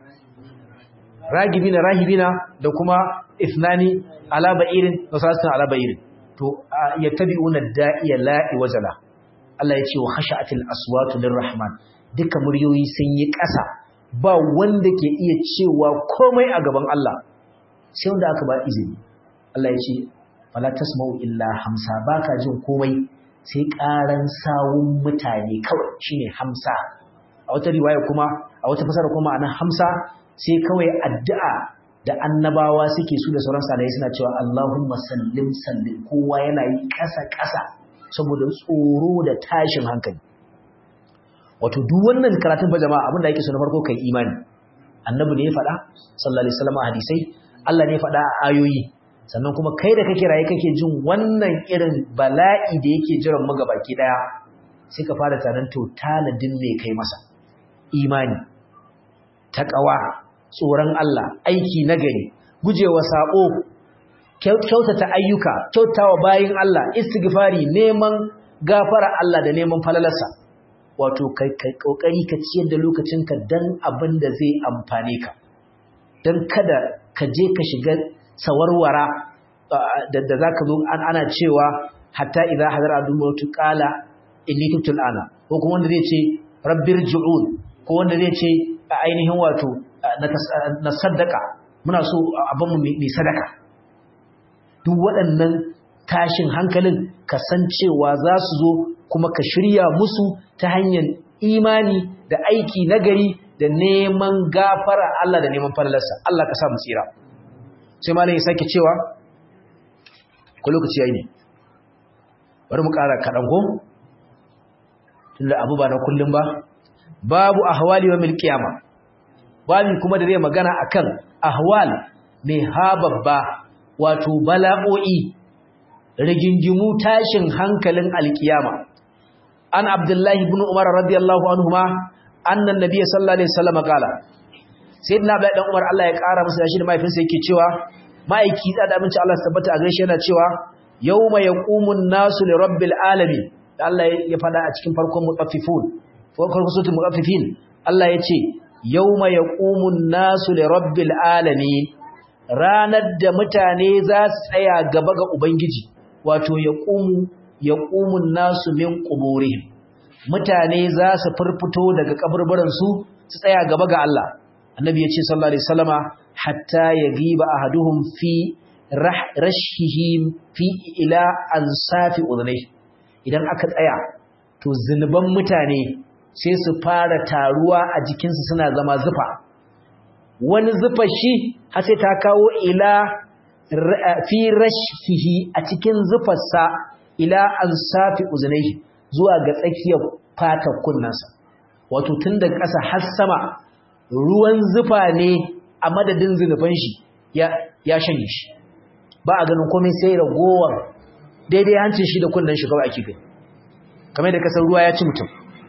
ragibina rahibina da kuma ithnani ala ba'irin wasasan ala ba'irin to yattabi'una da'iya la'i wajala Allah ya ce wa khasha'atil aswatu lirrahman duka muryoyi sun yi ƙasa ba wanda ke iya cewa komai a gaban Allah sai wanda aka ba izini. Allah ya ce fala tasma'u illa hamsa baka jin komai sai ƙaran sawun mutane kawai shine hamsa. A wata riwaya kuma a wata fasara kuma anan hamsa sai kawai addu'a da annabawa suke su da sauran salihai suna cewa Allahumma sallim sallim kowa yana yi ƙasa saboda tsoro da tashin hankali. Wato duk wannan karatun ba jama'a abinda yake so na farko kai imani annabi ne ya faɗa sallallahu alaihi wasallam hadisai Allah ne ya faɗa a ayoyi sannan kuma kai da kake raye kake jin wannan irin bala'i da yake jiran mu gabaki daya sai ka fara tunanin to taladin me kai masa imani taqwa tsoron Allah aiki nagari gujewa sabo kyautata ayyuka kyautawa bayin Allah istighfari neman gafara Allah da neman falalarsa wato kai kokari ka ciyar da lokacinka dan abin da zai amfane ka dan kada ka je ka shiga sawarwara da zaka zo ana cewa hatta idza hadara al-maut qala inni tubtu al-ana ko kuma wanda zai ce rabbirji'un ko wanda zai ce ainihin wato na sadaka muna so abin mu mai sadaka duk waɗannan tashin hankalin kasancewa za su zo kuma ka shirya musu ta hanyar imani da aiki nagari da neman gafara Allah da neman falalarsa Allah ka sa mu tsira sai malam ya sake cewa ko lokaci yayi ne bari mu ƙara kaɗan ko tunda abu ba na kullum ba babu ahwali wa milkiyama babu kuma da zai magana akan ahwal mai hababba wato bala'o'i rigingimu tashin hankalin alkiyama an abdullahi ibn umar radiyallahu anhuma anna nabiy sallallahu alaihi wasallam qala sayyidina abdullahi dan umar Allah ya kara masa shi da mahaifinsa yake cewa ma'aiki da aminci Allah tabbata a gaishe yana cewa yawma yaqumun nasu li rabbil alamin Allah ya fada a cikin farkon mutaffifun farkon suratul mutaffifin Allah ya ce yawma yaqumun nasu li rabbil alamin ranar da mutane za su tsaya gaba ga ubangiji wato yaqumun nasu min quburihim mutane za su furfuto daga kaburburan su tsaya gaba ga Allah annabi ya ce sallallahu alaihi wasallama hatta yagiba ahaduhum fi rashihim fi ila ansafi udhnay idan aka tsaya to zinuban mutane sai su fara taruwa a jikinsu suna zama zufa wani zufa shi har sai ta kawo ila fi rashfihi a cikin zufarsa ila ansafi udhnay zuwa ga tsakiyar fatar kunnansa wato tun daga ƙasa har sama ruwan zufa ne a madadin zunufan shi ya shanye shi ba a ganin komai sai ragowar daidai hancin shi da kunnan shi kawai ake gani kamar da kasar ruwa ya ci mutum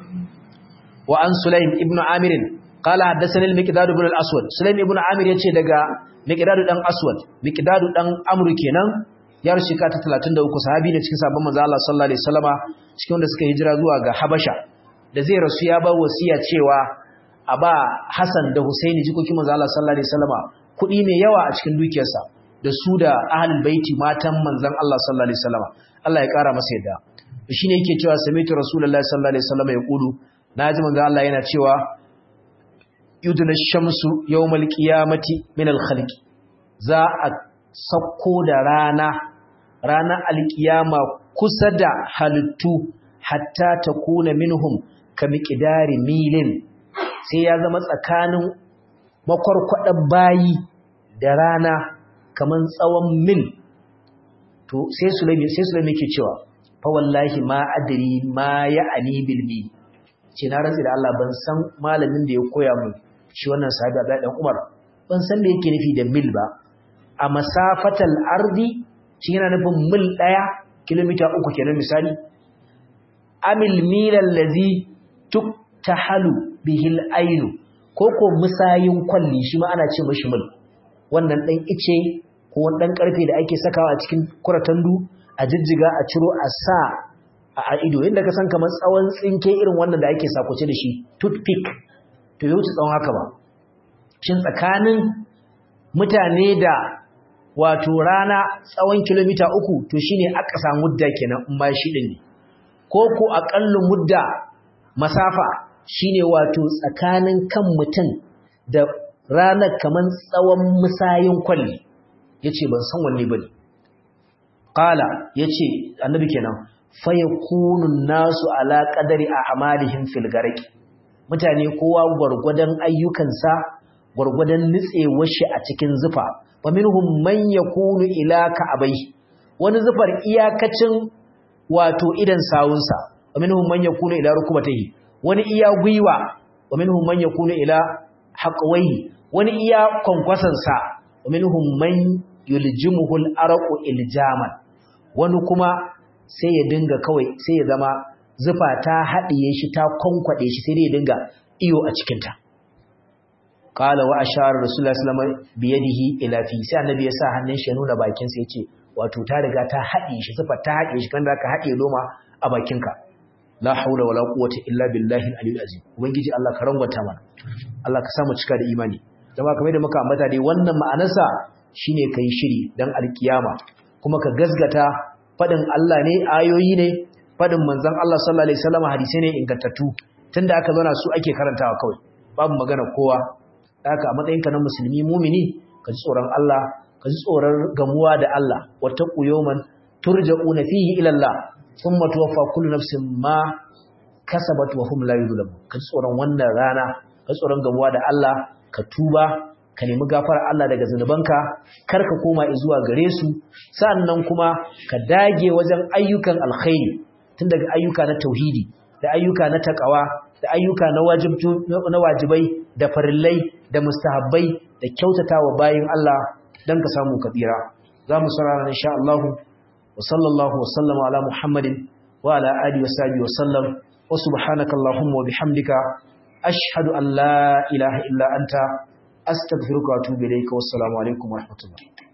wa an sulaim ibnu amir qala haddathana al-miqdad ibn al-aswad sulaim ibnu amir yace daga miqdad dan aswad miqdad dan amru kenan ya rushika ta 33 sahabi ne cikin sabon manzo Allah sallallahu alaihi wasallama cikin wanda suka hijira zuwa ga habasha da zai rasu ya ba wasiya cewa a ba Hassan da Husaini jikokin manzo Allah sallallahu alaihi wasallama kudi mai yawa a cikin dukiyarsa da su da ahlul baiti matan manzon Allah sallallahu alaihi wasallama Allah ya kara masa yadda shine yake cewa sami'tu rasulullahi sallallahu alaihi wasallama yaqulu naji manzo Allah yana cewa yudna shamsu yawmal qiyamati min al-khalq za a sakko da ranar alkiyama kusa da halittu hatta takuna minhum kamiqdari milin sai ya zama tsakanin makwarkwadan bayi da rana kaman tsawon mil to sai Sulaimi yake cewa fa wallahi ma adri ma ya'ani bil mi ce na rantsi da Allah ban san malamin da ya koya mu shi wannan sahabi Abdullah dan Umar ban san me yake nufi da mil ba a masafatal ardi shi yana nufin mil 1 kilomita 3 kenan misali amil mil allazi tuktahalu bihil ainu koko musayin kwalli shi ma ana ce mashi mil wannan dan ice ko dan karfe da ake sakawa a cikin kuratandu a jijjiga a ciro a sa a ido inda ka san kamar tsawon tsinke irin wannan da ake sakoce da shi toothpick to yau tsawon haka ba shin tsakanin mutane da wato rana tsawon kilomita 3 to shine aka samu mudda kenan in ba shi din ne ko aqallu mudda masafa shine wato tsakanin kan mutum da ranar kaman tsawon musayin kwalli yace ban san wanne bane qala yace annabi kenan fayakunun nasu ala qadari a'malihim fil garqi mutane kowa gurgudan ayyukansa gurgudan nitsewar shi a cikin zufa fa minhum man yakunu ila ka'abai wani zufar iyakacin wato idan sawunsa wa minhum man yakunu ila rukbatihi wani iya gwiwa wa minhum man yakunu ila haqwayhi wani iya kwankwasansa wa minhum man yuljimuhu al-araqu iljaman wani kuma sai ya dinga kawai sai ya zama zufa ta haɗiye shi ta kwankwade shi sai dai ya dinga iyo a cikinta qala wa ashara rasulullahi sallallahu alaihi wasallam bi yadihi ila fi sai annabi ya sa hannun shi ya nuna bakin sa yace wato ta riga ta haɗiye shi zufa ta haɗiye shi kanda ka haɗiye loma a bakinka la haula wala quwwata illa billahi al-aliyyil azim ubangiji Allah ka rangwata mana Allah ka samu cika da imani jama'a kamar da muka ambata dai wannan ma'anarsa shine kai shiri dan alkiyama kuma ka gazgata fadin Allah ne ayoyi ne fadin manzon Allah sallallahu alaihi wasallam hadisi ne ingantattu tunda aka zauna su ake karantawa kawai babu magana kowa haka a matsayin ka na musulmi mumini ka ji tsoron Allah ka ji tsoron gamuwa da Allah wattaqu yawman turja'una fihi ila Allah thumma tuwaffa kullu nafsin ma kasabat wa hum la yuzlamun ka ji tsoron wannan rana ka ji tsoron gamuwa da Allah ka tuba ka nemi gafarar Allah daga zanubanka kar ka koma zuwa gare su sannan kuma ka dage wajen ayyukan alkhairi tun daga ayyuka na tauhidi da ayyuka na takawa da ayyuka na wajibai da farillai da mustahabbai da kyautatawa bayin Allah dan ka samu kabira zamu sarara insha Allah wa sallallahu wa sallama ala Muhammadin wa ala alihi wa sahbihi wa sallam wa subhanakallahumma wa bihamdika ashhadu an la ilaha illa anta astaghfiruka wa atubu ilayka wassalamu alaikum wa rahmatullah